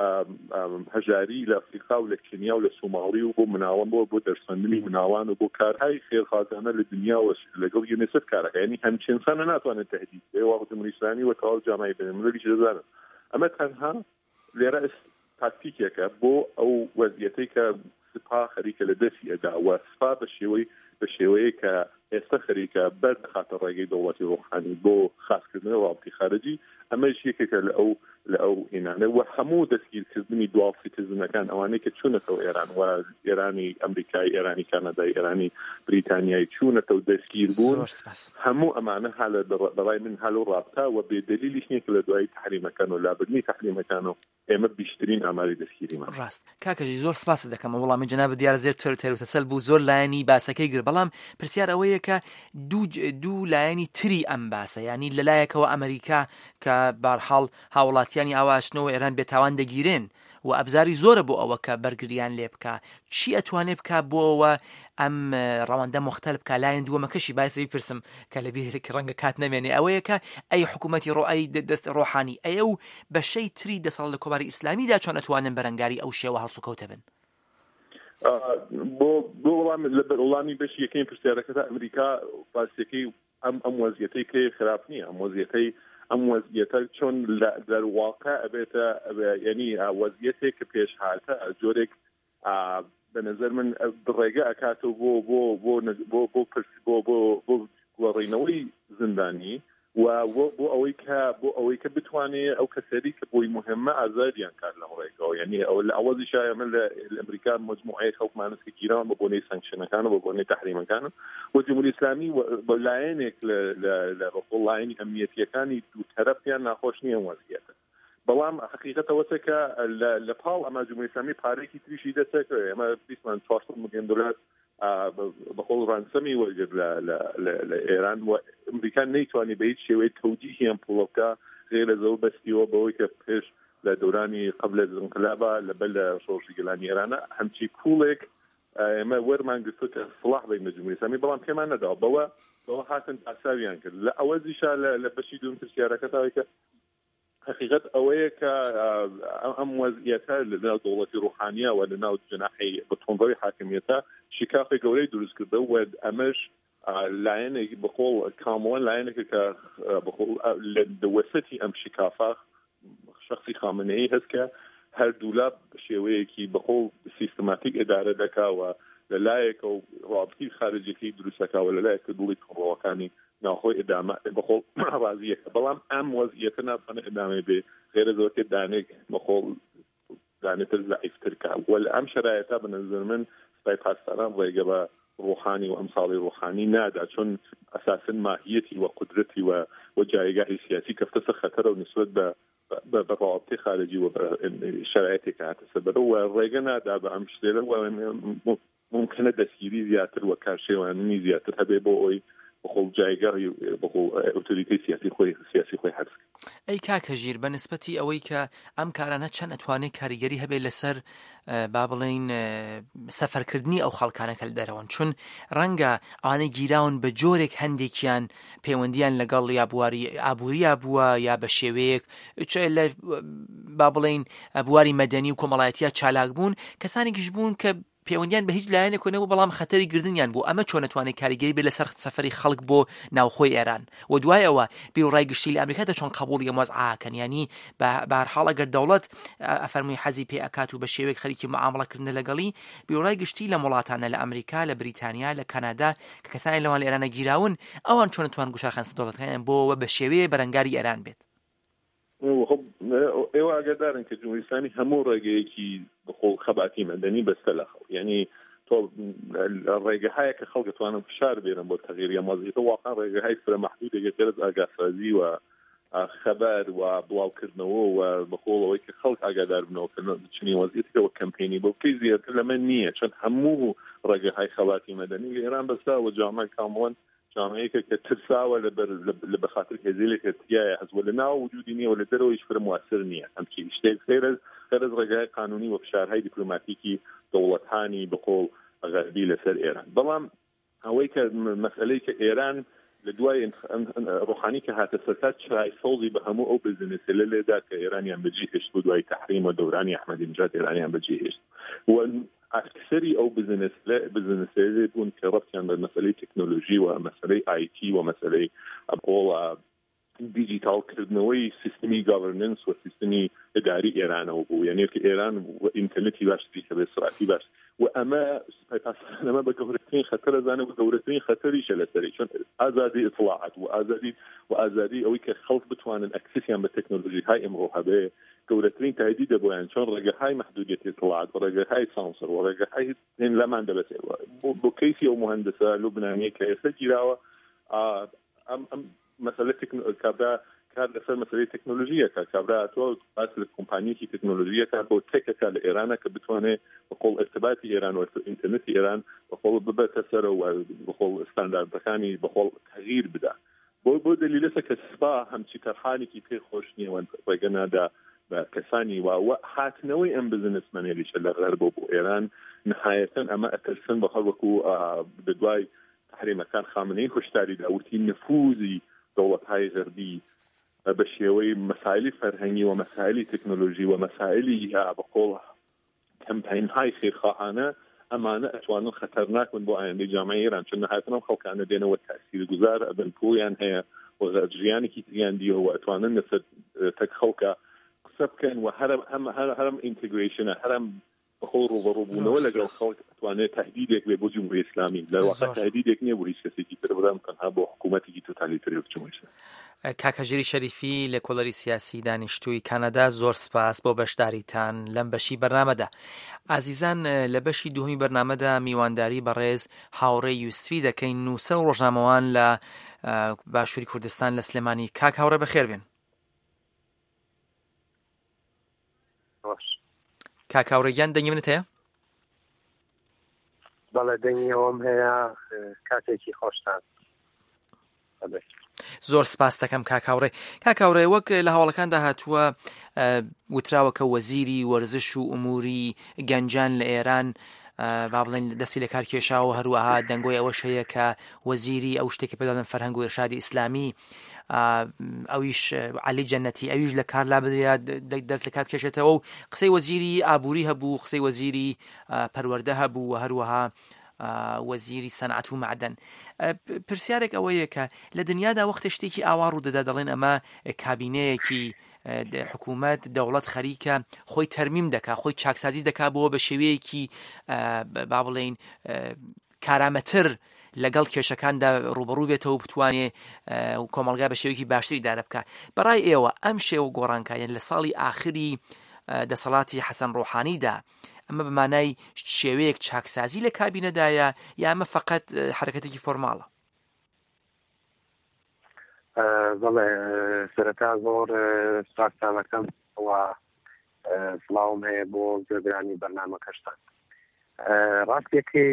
هەژاری لە ئەفریقا و لە کینیا و لە سوماڵی و بۆ مناوان بۆ بۆ دەرساندنی مناوان و بۆ کارهای خێرخوازانە لە دنیا و لەگەڵ یونیسف کارەکە یعنی هەمچین ئینسانە ناتوانێت تهدید بێ جمهوری ئیسلامی و تەواو جامعەی بینالمللی دەزانن ئەمە تەنها لێرە تاکتیکێکە بۆ ئەو وەزعیەتەی کە سپا خەریکە لە دەستی ئەدا و سپا بە شێوەی بە شێوەیە کە ئێستا خەریکە بەردەخاتە ڕێگەی دەوڵەتی ڕۆحانی بۆ خاصکردنەوە ڕابطەی خارجی ئەمەش یەکێکە لە ئەو لە ئەو هێنانە و هەموو دەستگیرکردنی دوڵ سیتیزنەکان ئەوانەی کە چوونەتەوە ئێران و ئێرانی ئەمریکای ئێرانی کانادای ئێرانی بریتانیای چوونەتەوە دەستگیر بوون هەموو ئەمانە هەلە بەڵای من هەلو ڕابطە و بێدەلیلیش نییە کە لە دوای تحریمەکان و لابردنی تحریمەکان و ئێمە بیشترین ئاماری دەستگیریمان ڕاست کاکەژی زۆر سپاس دەکەم وەڵامی جەناب دیارە زێر تەروتەسەل بوو زۆر لایەنی باسەکەی گر بەڵام پرسیار ئەوەیە کە دوو دوو لایەنی تری ئەم باسە ینی لەلایەکەوە ئەمریکا کە کە بارحاڵ هاوڵاتیانی ئاواشنەوە ئێران بێتاوان دەگیرێن و ئەبزاری زۆرە بۆ ئەوە کە بەرگریان لێ بکە چی ئەتوانێت بکە بۆەوە ئەم ڕەوەندە مختلف کە لایەن دووەمەکەشی باسی پرسم کە لە بیرێک ڕەنگە کات نەمێنێ ئەوەیە کە ئەی حکوومەتی ڕۆئی دەست ڕۆحانی ئەیە و بەشەی تری دەسەڵ لە کۆماری ئیسلامیدا چۆن ئەتوانن بەرەنگاری ئەو شێوە هەڵسوکەوتە بن بۆ بۆ وڵام لە وڵامی بەشی یەکەم پرسیارەکەدا ئەمریکا باسیەکەی ئەم ئەم وەزیەتەی کە خراپ نییە ئەم وەزیەتەی ئەم وەزیەتە چۆن دەرواقع ئەبێتە یعنی وەزیەتێک کە پێش هاتە جۆرێک بە نظر من ڕێگە ئەکاتەوە بۆ بۆ بۆ بۆ بۆ بۆ بۆ بۆ گۆڕینەوەی زیندانی و بۆ ئەوەی کە بۆ ئەوەی کە بتوانێت ئەو کەسەری کە بۆی مهمە ئازادیان کار لەم ڕێگەوە یعنی ئەو لە ئەوەزی شایە من لە ئەمریکا مجموعەی خەڵکمانسکە گیران بە بۆنەی سانکشنەکانە بە بۆنەی تحریمەکانە و جمهوری ئیسلامی بە لایەنێک لە ڕۆڵایەنی ئەمنیەتیەکانی دوو تەرەفیان ناخۆش نییە وەزیەتە بەڵام حقیقەتەوەتە کە لە پاڵ ئەمە جمهوری ئیسلامی پارێکی تریشی دەستەکەوێ ئەمە بیستمان چوارسەد میلیۆن دلار بەقۆڵ ڕانسەمی وەرگرت لە ئێران و ئەمریکا نەیتوانی بە هیچ شێوەی تەوجیهیان پوڵەکە غێر لەزەوە بەستیەوە بەوەی کە پێش لە دەورانی قبل ئینقلابە لەبەر لە شۆڕشی گەلانی ئێرانە هەمچی پوڵێک ئێمە وەرمان گرتو کە سڵاح بین بە جمهوری ئیسلامی بەڵام پێمان نەداوە بەوە بەوە هاتن ئاساویان کرد لە ئەوەزیشا لە بەشی دوم پرسیارەکەتەوەی کە حقیقت ئەوەیە کە ئەم وەزعیەتە لەناو دەوڵەتی ڕوحانیە و لەناو جەناحی بەتۆندڕەوی حاکمیەتە شکافی گەورەی دروست کردە و ئەمەش لایەنێکی بەقۆڵ کامڵەن لایەنێکە کە بەقۆڵ لە دەوەسەتی ئەم شکافە شخصی خامنەیی هەست کە هەردوولا شێوەیەکی بەقۆڵ سیستماتیک ئێدارە دەکاوە لەلایەکە و ڕابطی خارجەکەی دروستەکەوە لەلایەکە دوڵی کڕەوەکانی ناخۆی ئەدامە بەخۆڵ ڕازیەکە بەڵام ئەم وەزعیەتە ناتوانێت ئەدامێ بێ غێرە زۆرکە دانێک بەخۆڵ دانێتە زعیفترکە وە لە ئەم شرایەتە بە نەزەر من سوپای پاسداران ڕێگە بە ڕوحانی و ئەمساڵی ڕوحانی نادا چۆن ئەساسن ماهیەتی و قدرەتی و و جایگاهی سیاسی کەفتە خەتەرە و نسبەت بە بە ڕابطەی خارجی و شرایەتێک هاتە سەبەرە و ڕێگە نادا بە ئەم شتێرە ممکنە دەستگیری زیاتر و کارشێواننی زیاتر هەبێ بۆ ئەوی بەخۆڵ جایگاهی بەخۆڵ ئۆتۆریتەی سیاسی خۆی سیاسی خۆی حەبس ئەی کاکە ژیر بە نسبەتی ئەوەی کە ئەم کارانە چەند ئەتوانێت کاریگەری هەبێت لەسەر با بڵێن سەفەرکردنی ئەو خەڵکانەکە لە دەرەوەن چون ڕەنگە ئەوانەی گیراون بە جۆرێک هەندێکیان پەیوەندیان لەگەڵ یا بواری ئابووریە بووە یا بە شێوەیەک لە با بڵێن بواری مەدەنی و کۆمەڵایەتیە چالاک بوون کەسانێکیش بوون کە پەیوەندیان بە هیچ لایەنێک نەبوو بەڵام خەتەری گردنیان بوو ئەمە چۆن نەتوانێت کاریگەری بێت لەسەر سەفەری خەڵک بۆ ناوخۆی ئێران و دوای ئەوە بیڕای گشتی لە ئەمریکا دەچۆن قبوڵی ئەم وەزعاکەن ینی بە هەرحاڵ ئەگەر دەوڵەت ئەفەرمووی حەزی پێ ئەکات و بە شێوەیەک خەریکی معامڵەکردن لەگەڵی بیڕای گشتی لە وڵاتانە لە ئەمریکا لە بریتانیا لە کەنادا کە کەسانی لەوان لە ئێرانە گیراون ئەوان چۆن نتوان گوشاخەنسە دەوڵەتەکانیان بۆەوە بە شێوەیە بەرەنگاری ئێران بێت ئێوە ئاگادارن کە جمهوری ئیسلامی هەموو ڕێگەیەکی بەخۆڵ خەباتی مەدەنی بەستە لە خەڵ یعنی تۆ ڕێگەهایە کە خەڵک دەتوانن فشار بێنن بۆ تەغییر یا مەزیەتە واقعا ڕێگەهای فرە مەحدودێک گەرز ئاگاسازی و خەبەر و بڵاوکردنەوە و بەخۆڵەوەی کە خەڵک ئاگادار بنەوە کە چنی وەزیەتەوە کەمپێنی بۆ بکەی زیاتر لەمە نییە چەند هەموو ڕێگەهای خەباتی مەدەنی لە ئێران بەستاوە جامعە کامڵەن جامعەیەکە کە ترساوە لە بەخاتر هێزیلێکە تایە هەزوە لە ناو وجودی نییە و لە دەرەوەیش فرە مواسر نییە ئەمچی شتێک خێرز خێرز ڕێگای قانونی و فشارهای دیپلۆماتیکی دەوڵەتانی بەقۆڵ غەربی لەسەر ئێران بەڵام ئەوەی کە مەسئلەی کە ئێران لە دوای ڕوحانی کە هاتە سەرتا چرای سەوزی بە هەموو ئەو بزنسە لە لێدا کە ئێرانیان بەجێ هێشت بۆ دوای تەحریم و دەورانی ئەحمەدی نژاد ئێرانیان بەجێ هێشت و ئەکسەری ئەو بزنس بزنسێ بوون کە ڕەبتیان بە مەسئلەی تەکنۆلۆژی و مەسئلەی ئای تی و مەسئلەی ئەبۆڵ دیجیتالکردنەوەی سیستمی گاڤرننس و سیستمی ئەداری ئێرانەوە بوو یعنی کە ئێران ئینتەرنێتی باشتری هەبێت سرعتی باش و ئەمە ئەمە بە گەورەترین خەتەرە زانە و گەورەترین خەتەریشە لەسەری چۆن ئازادی ئیطلاعات و ئازادی و ئازادی ئەوەی کە خەڵک بتوانن ئەکسسیان بە تەکنۆلۆژیهای ئەمڕۆ هەبێ گەورەترین تایدی دەبوویان چۆن ڕێگەهای محدودیەتی ئیطلاعات و ڕێگەهای سانسۆر و ڕێگەهای لەمان دەبێتەوە بۆ کەیسی ئەو مهندسە لوبنانیە کە ئێستا گیراوە ئەم مەسەلە کابرا کار لەسەر مەسەلەی تەکنۆلۆژیەکە کابرا تۆ باس لە کۆمپانیەکی تەکنۆلۆژیەکە بۆ تێکەکە لە ئێرانە کە بتوانێت بەقۆڵ ئەرتباتی ئێران و ئینتەرنێتی ئێران بەقۆڵ ببێتە سەرەوە بەقۆڵ ستانداردەکانی بەقۆڵ تەغییر بدا بۆ بۆ دلیلەسە کە سپا هەمچی تەرخانێکی پێ خۆش نییە ڕێگەنادا بە کەسانی واوە هاتنەوەی ئەم بزنسمەنێریشە لە غەر بۆ بۆ ئێران نهایەتەن ئەمە ئەترسن بە هەڵوەکو دوای تحریمەکان خامنەی هۆشداری داوتی نفوذی دەوڵەت‌های غەربی بە شێوەی مەسائلی فەرهەنگی و مەسائلی تەکنۆلۆژی و مەسائلی بەقۆڵ کەمپاینهای خێرخواهانە ئەمانە ئەتوانن خەتەرناکن بۆ ئایندەی جامعەی ئێران چون نهایەتەن خەڵکانە دێنەوە تاثیرگوزار ئەبن پۆیان هەیە و ژیانێکی تریان دیەوە ئەتوانن لەسەر تەک خەڵکە قسە بکەن و هەرم ئینتگریشنە هەرم بەخۆ ڕوبەڕووبوونەوە لەگەڵ خەڵک ئەتوانێت تهدیدێک بێ بۆ جمهوری ئیسلامی لە واقع تهدیدێک نییە بۆ هیچ کەسێکی تر بەڵام تەنها بۆ حکوومەتێکی تۆتالیتەری جمهوری ئیسلامی. کاکەژیری شەریفی لە کۆڵەری سیاسی دانیشتووی کانادا زۆر سپاس بۆ بەشداریتان لەم بەشی بەرنامەدا. ئازیزان لە بەشی دووهەمی بەرنامەدا میوانداری بەڕێز هاوڕێی یوسفی دەکەین نووسە و ڕۆژنامەوان لە باشووری کوردستان لە سلێمانی. کاک هاوڕێ بەخێر بێن. کاک هاوڕێگیان دەنگی منت هەیە؟ بەڵێ دەنگی ئەوم هەیە کاتێکی خۆشتان. زۆر سپاس دەکەم کاکاوڕێ. کاکاوڕێ وەک لە هەواڵەکاندا هاتووە وتراوەکە وەزیری وەرزش و ئوموری گەنجان لە ئێران با بڵێن دەستی لە کار کێشاوە هەروەها دەنگۆی ئەوەش هەیە کە وەزیری ئەو شتێکی پێدادەن فەرهەنگ و ئێرشادی ئیسلامی ئەویش عەلی جەنەتی ئەویش لە کار لا بدرێت دەست لە کار بکێشێتەوە و قسەی وەزیری ئابووری هەبوو، قسەی وەزیری پەروەردە هەبوو و هەروەها وەزیری سەنعەت و معدەن. پرسیارێک ئەوەیە کە لە دنیادا وەختە شتێکی ئاوا ڕوودەدا دەڵێن ئەمە کابینەیەکی حکوومەت دەوڵەت خەریکە خۆی تەرمیم دەکا، خۆی چاکسازی دەکا بۆ بە شێوەیەکی با بڵێن کارامەتر لەگەڵ کێشەکاندا ڕوبەڕوو بێتەوە و بتوانێ کۆمەڵگا بە شێوەیەکی باشتری دارە بکە. بەڕای ئێوە ئەم شێوە گۆڕانکاریان لە ساڵی ئاخری دەسەڵاتی حەسەن ڕۆحانیدا ئەمە بمانای شێوەیەک چاکسازی لە کابینەدایە یا ئەمە فقط حرەکەتێکی فۆرماڵە؟ بەڵێ سەرەتا زۆر سپاسانەکەم و سڵاوم هەیە بۆ گوێگرانی بەرنامەکەشتان. ڕاستیەکەی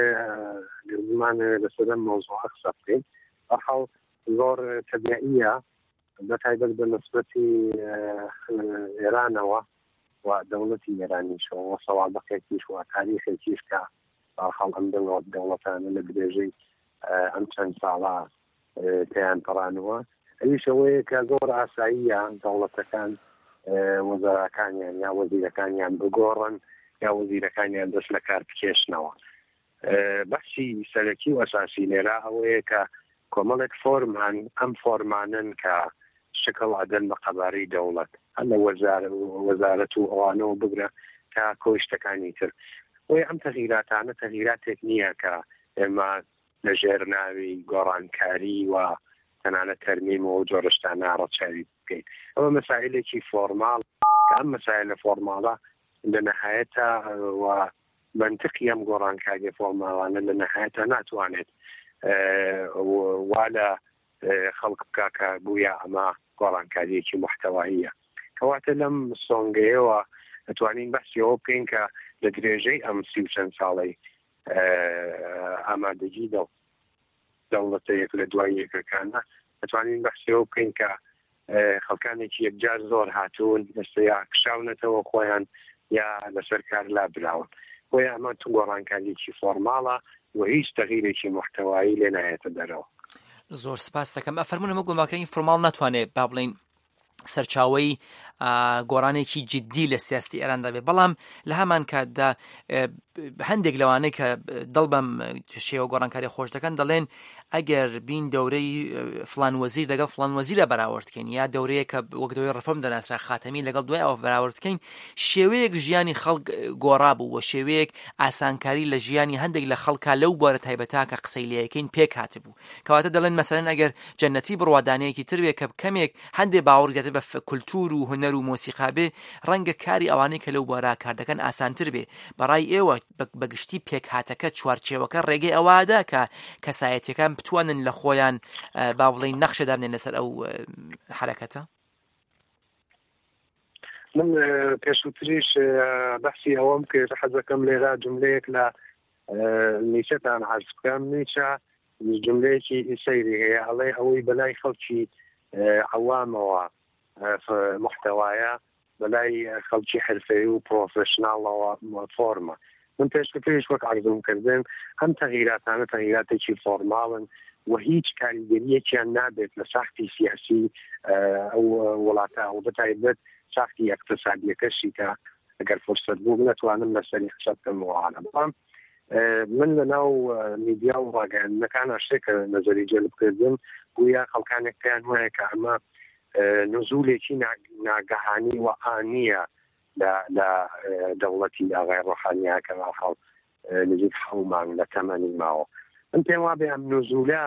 زمان لەسەر مەوزوع قسە بکەین بەحاڵ زۆر تەبیعیە بەتایبەت بە نسبەتی ئێرانەوە و دەوڵەتی ئێرانیشەوە و سەوابەقێکیش و تاریخێکیش کە بەحاڵ ئەم دەوڵەتانە لە درێژەی ئەم چەند ساڵە پێیان پەڕانەوە. ئەویش ئەوەیە کە زۆر ئاساییە دەوڵەتەکان وەزەراکانیان یا وەزیرەکانیان بگۆڕن یا وەزیرەکانیان دەست لە کار بکێشنەوە. بەخشی سەرەکی و ئەساسی لێرە ئەوەیە کە کۆمەڵێک فۆرمان ئەم فۆرمانن کە شکل ئەدەن بە قەبارەی دەوڵەت هەر لە وەزارەت و ئەوانەوە بگرە تا کۆشتەکانی تر. وی ئەم تەغیراتانە تەغیراتێک نییە کە ئێمە لە ژێر ناوی گۆڕانکاری و تەنانەت تەرمیم و جۆرەشتانە ڕەچاوی بکەین. ئەوە مەسائلێکی فۆرماڵ کە ئەم مەسائلە فۆرماڵە لە نەهایەتە و منطقی ئەم گۆڕانکاری فۆرماڵانە لە نەهایەتە ناتوانێت وا لە خەڵک بکا کە بوویە ئەمە گۆڕانکاریەکی محتەواییە. کەواتە لەم سۆنگەیەوە ئەتوانین بەسیەوە بکەین کە لە درێژەی ئەم سی و چەند ساڵی ئامادەجی دەوڵەتە یەک لە دوای یەکەکانە ئەتوانین بەسیەوە بکەین کە خەڵکانێکی یەکجار زۆر هاتوون ئێستا یا کشاونەتەوە خۆیان یا لەسەر کار لا براون. بۆیە ئەمە تو گۆڕانکاریێکی فۆرماڵە و هیچ تەغیرێکی محتەوایی لێ نایەتە دەرەوە. زۆر سپاس دەکەم. ئەفەرمونە ئەمە گۆماکەی فۆرماڵ ناتوانێت با بڵێن سەرچاوەی گۆڕانێکی جددی لە سیاستی ئێراندا بێ، بەڵام لە هەمان کاتدا هەندێک لەوانەیە کە دڵ بەم شێوە گۆڕانکاری خۆش دەکەن دەڵێن ئەگەر بین دەورەی فلان وەزیر لەگەڵ فلان وەزیرە بەراوردکەین یا دەورەیە کە وەک دەورەی ڕەفەرم دەناسرا خاتەمی لەگەڵ دوای ئەوە بەراوردکەین شێوەیەک ژیانی خەڵک گۆڕا بوو و شێوەیەک ئاسانکاری لە ژیانی هەندێک لە خەڵکا لەو بۆرە تایبەتا کە قسەی لەیەکەین پێک هاتبوو. کەواتە دەڵێن مەسەلەن ئەگەر جەنەتی بڕوادانەیەکی تر بێ کە کەمێک هەندێک باوەڕ زیاتر بە کولتور و هونەر و مۆسیقا بێ ڕەنگە کاری ئەوانەی کە لەو بۆرە کار دەکەن ئاسانتر بێ. بەڕای ئێوە بەگشتی پێک هاتەکە چوارچێوەکە ڕێگەی ئەوەدا کە کەسایەتیەکان بتوانن لە خۆیان با بڵێن نەخشەدا بنێن لەسەر ئەو حرەکەتە؟ من پێشووتریش بەحسی ئەوەم کرد حەزەکەم لێرە جملەیەک لە نیچەتان حەز بکەم. نیچە جملەیەکی سەیری هەیە ئەڵێ ئەوەی بەلای خەڵکی عوامەوە محتەوایە بەلای خەڵکی حرفەیی و پرۆفشناڵەوە فۆرمە. من پێشکە پێش وەک عەرزم کردن ئەم تەغییراتانە تەغییراتێکی فۆرماڵن و هیچ کاریگەریەکیان نابێت لە ساختی سیاسی ئەو وڵاتە ئەو بەتایبەت ساختی اقتصادیەکەشی کە ئەگەر فرسەت بوو نەتوانم لەسەری قسە بکەمەوەوانە. بەڵام من لە ناو میدیا و ڕاگەیاندنەکانە شتێکە نەزەری جەلبکردن گویا خەڵکانێک پێیان وایە کە ئەمە نزولێکی ناگەهانی و ئانیە لە دەوڵەتی ئاغای ڕۆحانیا کە حاڵ نزیک حەو مانگ لە تەمەنی ماوە. من پێم وابێ ئەم نزولە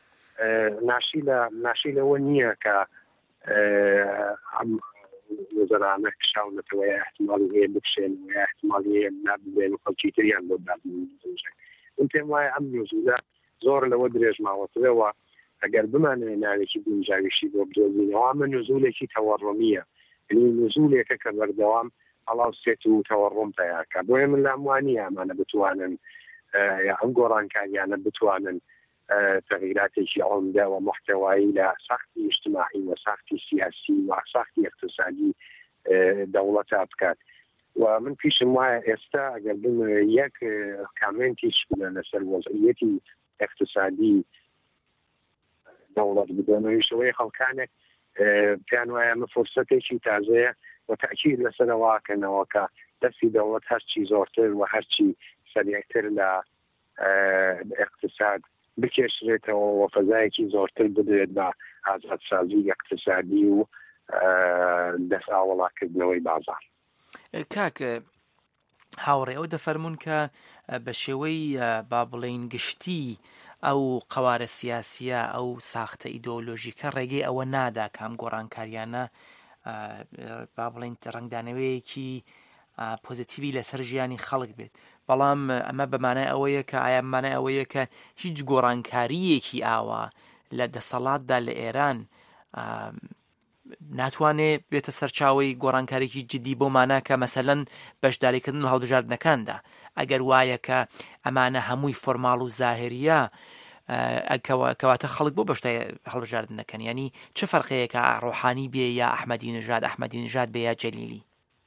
ناشی لەوە نییە کە نظرانە کشاونەتەوە احتمالی هەیە بکشێن و احتمالی هەیە نابێن و خەڵکی تریان بۆ دابن. من پێم وایە ئەم نزولە زۆر لەوە درێژ ماوەترەوە ئەگەر بمانێ ناوێکی گونجاویشی بۆ بدۆزینەوە ئەمە نزولێکی تەوەڕۆمیە، یعنی نزولێکە کە بەردەوام هەڵاو سێت و تەوەڕۆم پیاکە. بۆیە من لام وانە ئەمانە بتوانن یا ئەم گۆڕانکاریانە بتوانن تغییراتێکی عمدە و محتەوایی لە ساختی اجتماعی و ساختی سیاسی و ساختی اقتصادی دەوڵەتە بکات. و من پیشم وایە ئێستا ئەگەر بم یەک کامنتیش بدەن لەسەر وەزعیەتی اقتصادی دەوڵەت بدەنەوەیشەوەی خەڵکانێک پێیان وایە ئەمە فرسەتێکی تازەیە و تاکید لەسەرەوەکەنەوە کە دەستی دەوڵەت هەرچی زۆرتر و هەرچی سەریعتر لە اقتصاد بکێشرێتەوە و فەزایەکی زۆرتر بدرێت بە ئازادسازی اقتصادی و دەساوەڵاکردنەوەی بازار. کاک هاوڕێ ئەو دەفەرمونون کە بە شێوەی با بڵێن گشتی ئەو قوارە سیاسیە ئەو ساختە ئیدۆلۆژیکە ڕێگەی ئەوە نادا کام گۆڕانکاریانە با بڵێن ڕنگدانەوەیەکی پۆزیتیوی لەسەر ژیانی خەڵک بێت. بەڵام ئەمە بەمانای ئەوەیە کە ئایا بمانای ئەوەیە کە هیچ گۆڕانکاریەکی ئاوا لە دەسەڵاتدا لە ئێران ناتوانێت بێتە سەرچاوی گۆڕانکارێکی جدی بۆ مانا کە مەسەلەن بەشداریکردن و هەڵبژاردنەکاندا ئەگەر وایە کە ئەمانە هەمووی فۆرماڵ و زاهریە کەواتە خەڵک بۆ بەشدای هەڵبژاردنەکەن، ینی چه فەرقەیەکە ڕۆحانی بێ یا ئەحمەدی نژاد ئەحمەدی نژاد بێ یا جەلیلی؟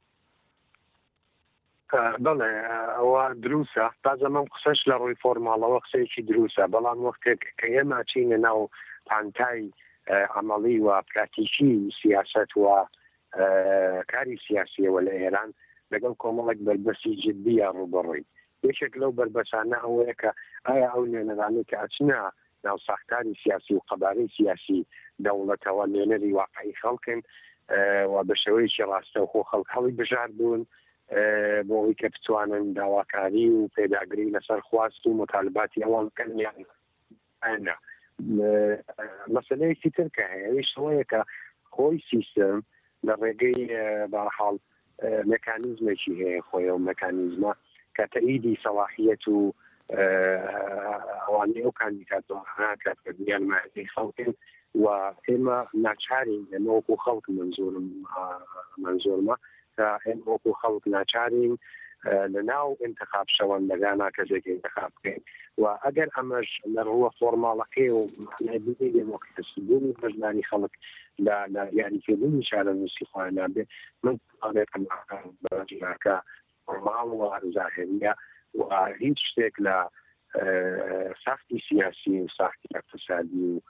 بەڵێ ئەوە دروسە تازەمەم قسەش لە ڕووی فۆرماڵەوە قسەیەکی دروسە، بەڵام وەختێک کە ئێمە چینە ناو پانتای عملی و پراتیکی سیاست و کاری سیاسیەوە لە ئێران لەگەڵ کۆمەڵێک بربەسی جدیە ڕوبەڕووی. یەکێک لەو بربەسانە ئەوەیە کە ئایا ئەو نوێنەرانەی کە ئەچنە ناو ساختاری سیاسی و قەبارەی سیاسی دەوڵەتەوە نوێنەری واقعی خەڵکن و بە شێوەیەکی ڕاستە و خۆ خەڵک هەڵی بژار بوون بۆ ئەوەی کە بتوانن داواکاری و پێداگری لەسەر خواست و مطالباتی ئەوان بکەن یان ئەنا. مەسەلەیەکی تر کە هەیە ئەویش ئەوەیە کە خۆی سیستم لە ڕێگەی بەحاڵ مەکانیزمێکی هەیە خۆی و مەکانیزمە کە تەئیدی سەلاحیەت و ئەوانەی ئەو کاندیداتوانە کاتکردنیان ماهەتی خەڵکن و ئێمە ناچارین ئێمە وەکو خەڵک منزورم منزورمە کە ئێمە وەکو خەڵک ناچارین لە ناو انتخاب شەوەندەگانە کەسێک انتخاب بکەین و ئەگەر ئەمەش لە ڕووە فۆرماڵەکەی و معنای دموکراسیبوونی بەشداری خەڵک لە یاریکردنی شارە نووسی خۆیان نابێت من ئەڵێکم بەجیاکە فۆرماڵ و زاهریە و هیچ شتێک لە ساختی سیاسی و ساختی اقتصادی و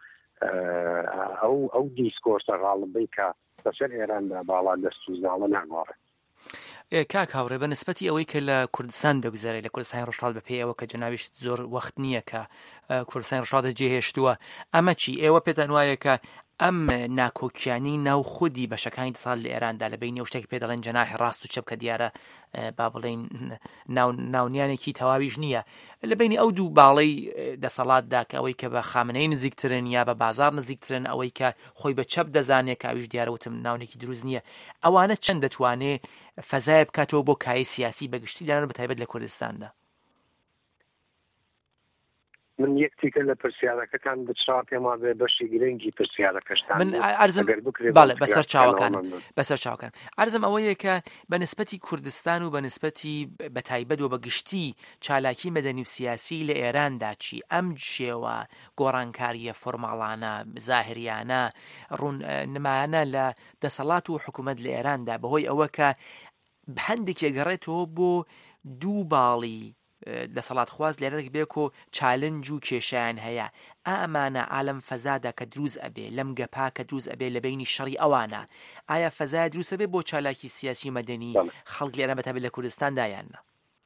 ئەو ئەو دیسکۆرسە غاڵبەی کە بەسەر ئێراندا باڵا دەست و زاڵە ناگۆڕێت. کاک هاوڕێ بە نسبەتی ئەوەی کە لە کوردستان دەگوزارێت لە کوردستانی ڕۆژهەڵات بە پێی ئەوە کە جەنابیش زۆر وەخت نییە کە کوردستانی ڕۆژهەڵات جێهێشتووە، ئەمە چی ئێوە پێتان وایە کە ئەم ناکۆکیانی ناو خودی بەشەکانی دەسەڵات لە ئێراندا لە بینی ئەو شتێک پێ دەڵێن جەناحی ڕاست و چەپ کە دیارە با بڵێن ناونیانێکی تەواویش نییە لە بینی ئەو دوو باڵەی دەسەڵاتدا کە ئەوەی کە بە خامنەی نزیکترن یا بە بازار نزیکترن ئەوەی کە خۆی بە چەپ دەزانێت کاویش دیارەوتم ناونێکی دروست نییە، ئەوانە چەند دەتوانێت فەزای بکاتەوە بۆ کای سیاسی بەگشتی دانە بە تایبەت لە کوردستاندا؟ من یەکتیکە لە پرسیارەکەتان بچا پێما بێ بەشی گرنگی پرسیارەکەشتان من عرضم باڵێ بەسەر چاوەکان بەسەر چاوەکان عرضم ئەوەیە کە بەنسبەتی کوردستان و بەنسبەتی بەتایبەت و بەگشتی چالاکی مەدەنی و سیاسی لە ئێراندا چی ئەم شێوە گۆڕانکاریە فۆرماڵانە زاهریانە ڕوون نمایانە لە دەسەڵات و حکوومەت لە ئێراندا بەهۆی ئەوە کە هەندێک یەگەڕێتەوە بۆ دوو باڵی دەسەڵات خواست لێرە بێک و چالنج و کێشیان هەیە ئامانە ئالەم فەزادا کە دروست ئەبێ لەم گەپا کە دروست ئەبێ لە بینی شەڕی ئەوانە ئایا فەزای دروست ئەبێ بۆ چالاکی سیاسی مەدەنی خەڵک لێرە بەتابێت لە کوردستاندا یاننا؟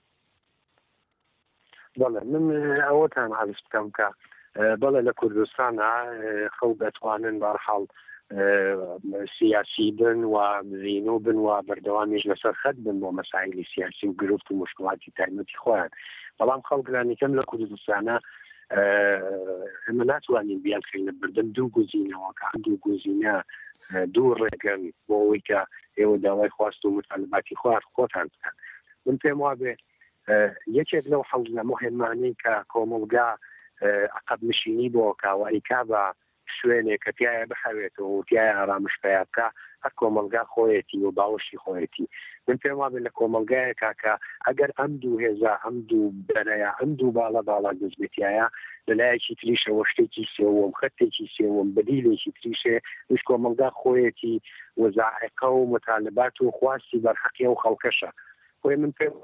بەڵێ من ئەوەتان عەرز بکەم کە بەڵێ لە کوردستانە خەڵک دەتوانن بەرحاڵ سیاسی بن و زینۆ بن و بەردەوامیش لەسەر خەت بن بۆ مەسائلی سیاسی و گرفت و مشکلاتی تایبەتی خۆیان بەڵام خەڵکانی کەم لە کوردستانە ئێمە ناتوانین بیانکەینە بردن دوو گزینەوە کە دوو گزینە دوو ڕێگەن بۆ ئەوەی کە ئێوە داوای خواست و متالباتی خوار خۆتان بکەن من پێم وابێ یەکێک لەو حەوز لە مهمانەی کە کۆمەلگا عقب نشینی بۆ کاوە ئیکا بە شوێنێک کە تایە بخەوێتەوە و تایە ئارامش پێیا بکە هەر کۆمەلگا خۆیەتی و باوەشی خۆیەتی من پێم وابێ لە کۆمەلگایەکە کە ئەگەر ئەم دوو هێزە ئەم دوو بەرەیە ئەم دوو باڵە باڵا دەستبێتیایە لەلایەکی تریشەوە شتێکی سێوەم خەتێکی سێوەم بەدیلێکی تریشێ وش کۆمەلگا خۆیەتی وەزاعقە و متالبات و خواستی بەرحەقیە و خەڵکەشە خۆی من پێم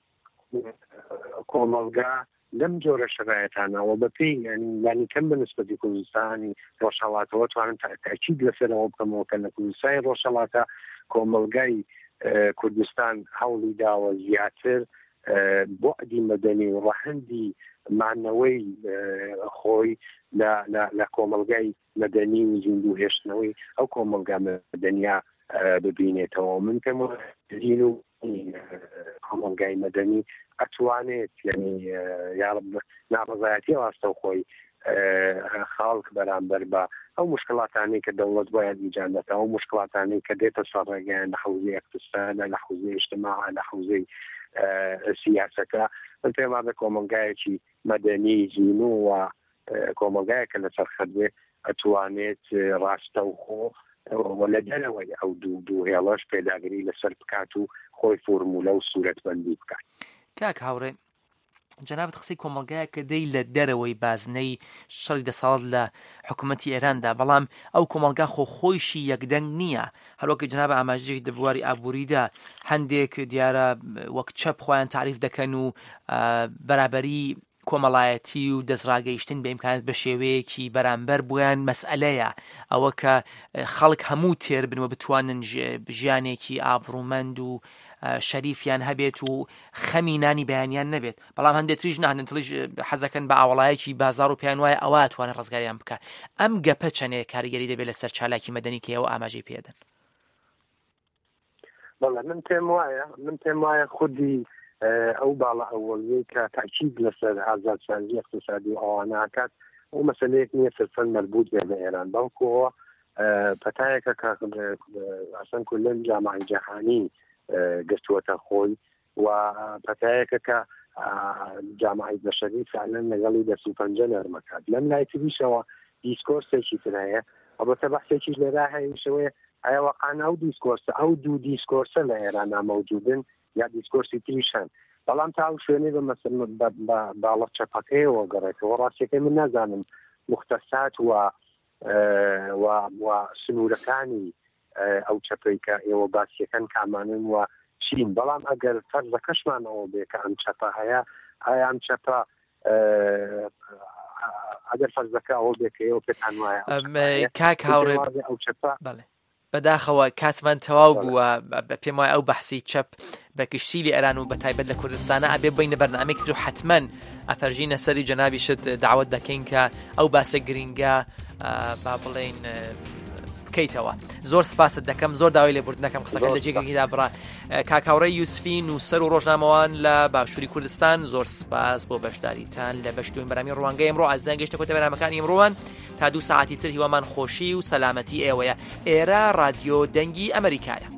کۆمەلگا لەم جۆرە شرایەتانەوە بەپێی ینی کەم بەنسبەتی کوردستانی ڕۆژهەڵاتەوە توانن تاکید لەسەرەوە بکەمەوە کە لە کوردستانی ڕۆژهەڵاتە کۆمەلگای کوردستان هەوڵی داوە زیاتر بۆعدی مەدەنی و ڕەهەندی مانەوەی خۆی لە کۆمەلگای مەدەنی و زیندوو هێشتنەوەی ئەو کۆمەلگا مەدەنیا ببینێتەوە من پێم زین و کۆمەلگای مەدەنی ئەتوانێت یعنی یاڕب ناڕزایەتی واستە و خۆی خاڵک بەرامبەر بە ئەو مشکلاتانی کە دەوڵەت باید ایجادەکە ئەو مشکلاتانی کە دێتە سەر ڕێگەیان لە حوزەی اقتصادە لە حوزەی اجتماع لە حوزەی سیاسەکە من پێم وابێ کۆمەلگایەکی مەدەنی زیینوو و کۆمەلگایەکە لەسەر خەت بێ ئەتوانێت ڕاستە و خۆ و لە دەرەوەی ئەو دوو دوو هێڵەش پێداگری لەسەر بکات و خۆی فۆرمولە و سوورەتبەندی بکات. کاک هاوڕێ جەنابەت قسەی کۆمەلگایە کە دەی لە دەرەوەی بازنەی شەڕی دەسەڵات لە حکوومەتی ئێراندا بەڵام ئەو کۆمەلگا خۆ خۆیشی یەکدەنگ نییە هەروەکە جەنابە ئاماژەیەکی دەبواری ئابووریدا هەندێک دیارە وەک چەپ خۆیان تعریف دەکەن و بەرابەری کۆمەڵایەتی و دەستڕاگەیشتن بە ئیمکانات بە شێوەیەکی بەرامبەر بوویان مەسئلەیە ئەوە کە خەڵک هەموو تێر بنوە بتوانن ژیانێکی ئابڕوومەند و شەریفیان هەبێت و خەمی نانی بەیانیان نەبێت بەڵام هەندێک تریش نهێن تڵیش حەزەکەن بە ئاوەڵایەکی بازار و پێیان وایە ئەوە توانێت ڕزگاریان بکە ئەم گەپە چەنێ کاریگەری دەبێت لەسەر چالاکی مەدەنی کە ئێوە ئاماژەی پێدەن؟ بەڵێ من پێم وایە من پێم وایە خودی ئەو باڵە ئەوەڵیەی کە تاکید لەسەر ئازادسازی اقتصادی و ئەوانەکات ئەو مەسەلەیەک نییە صرفەن مەربوط بێ بە ئێران بەڵکوەوە پەتایەکە کە ئەسەن کولەن جامعەی جەهانی گرتووەتە خۆی و پەتایەکە کە جامعەی بەشەری فعلەن لەگەڵی دەست و پەنجە نەرمەکات لەم لای تریشەوە دیسکۆرسێکی تر هەیە ئەوەتە بەحثێکیش لێرا هەیەشەوەی ئایا وەقعانە ئەو دیسکۆرسە ئەو دوو دیسکۆرسە لە ئێرانە مەوجودن یا دیسکۆرسی تریشان بەڵام تا ئەو شوێنەی بە مەسەل باڵە چەپەکەیەوە گەڕێتەوە ڕاستیەکەی من نازانم مختەسات و و سنوورەکانی ئەو چەپەی کە ئێوە باسیەکەن کامانن و چین بەڵام ئەگەر فەرزەکەشمانەوە بێ کە ئەم چەپە هەیە ئایا ئەم چەپە ئەگەر فەرزەکە ئەوە بێ کە ئێوە پێتان وایە کاک هاوڕێ ئەو چەپە بەداخەوە کاتمان تەواو بووە پێم وایە ئەو بەحسی چەپ بە کشتی لە ئێران و بە تایبەت لە کوردستانە ئەبێ بینە بەرنامەیەکی تر و حتمەن ئەفەرژینە سەری جەنابیشت داوت دەکەین کە ئەو باسە گرینگە با بڵێن بکەیتەوە زۆر سپاست دەکەم زۆر داوای لێبوردنەکەم قسەکە لە جێگەکیدا بڕا کاکاوڕێی یوسفین و سەر و ڕۆژنامەوان لە باشووری کوردستان زۆر سپاس بۆ بەشداریتان لە بەشکەوتن بەرامی ڕوانگەی ئەمڕۆ ئازیزان گەیشتە کۆتە بەرنامەکانی ئەمڕۆوان تا دوو ساعتی تر هیوامان خۆشی و سەلامەتی ئێوەیە ئێرە رادیۆ دەنگی ئەمریکایە.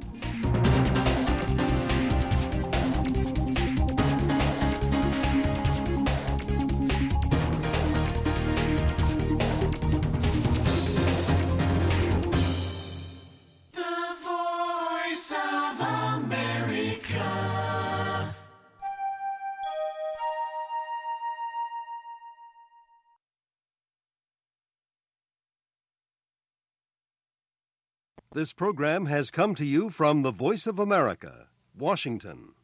This program has come to you from the Voice of America, Washington.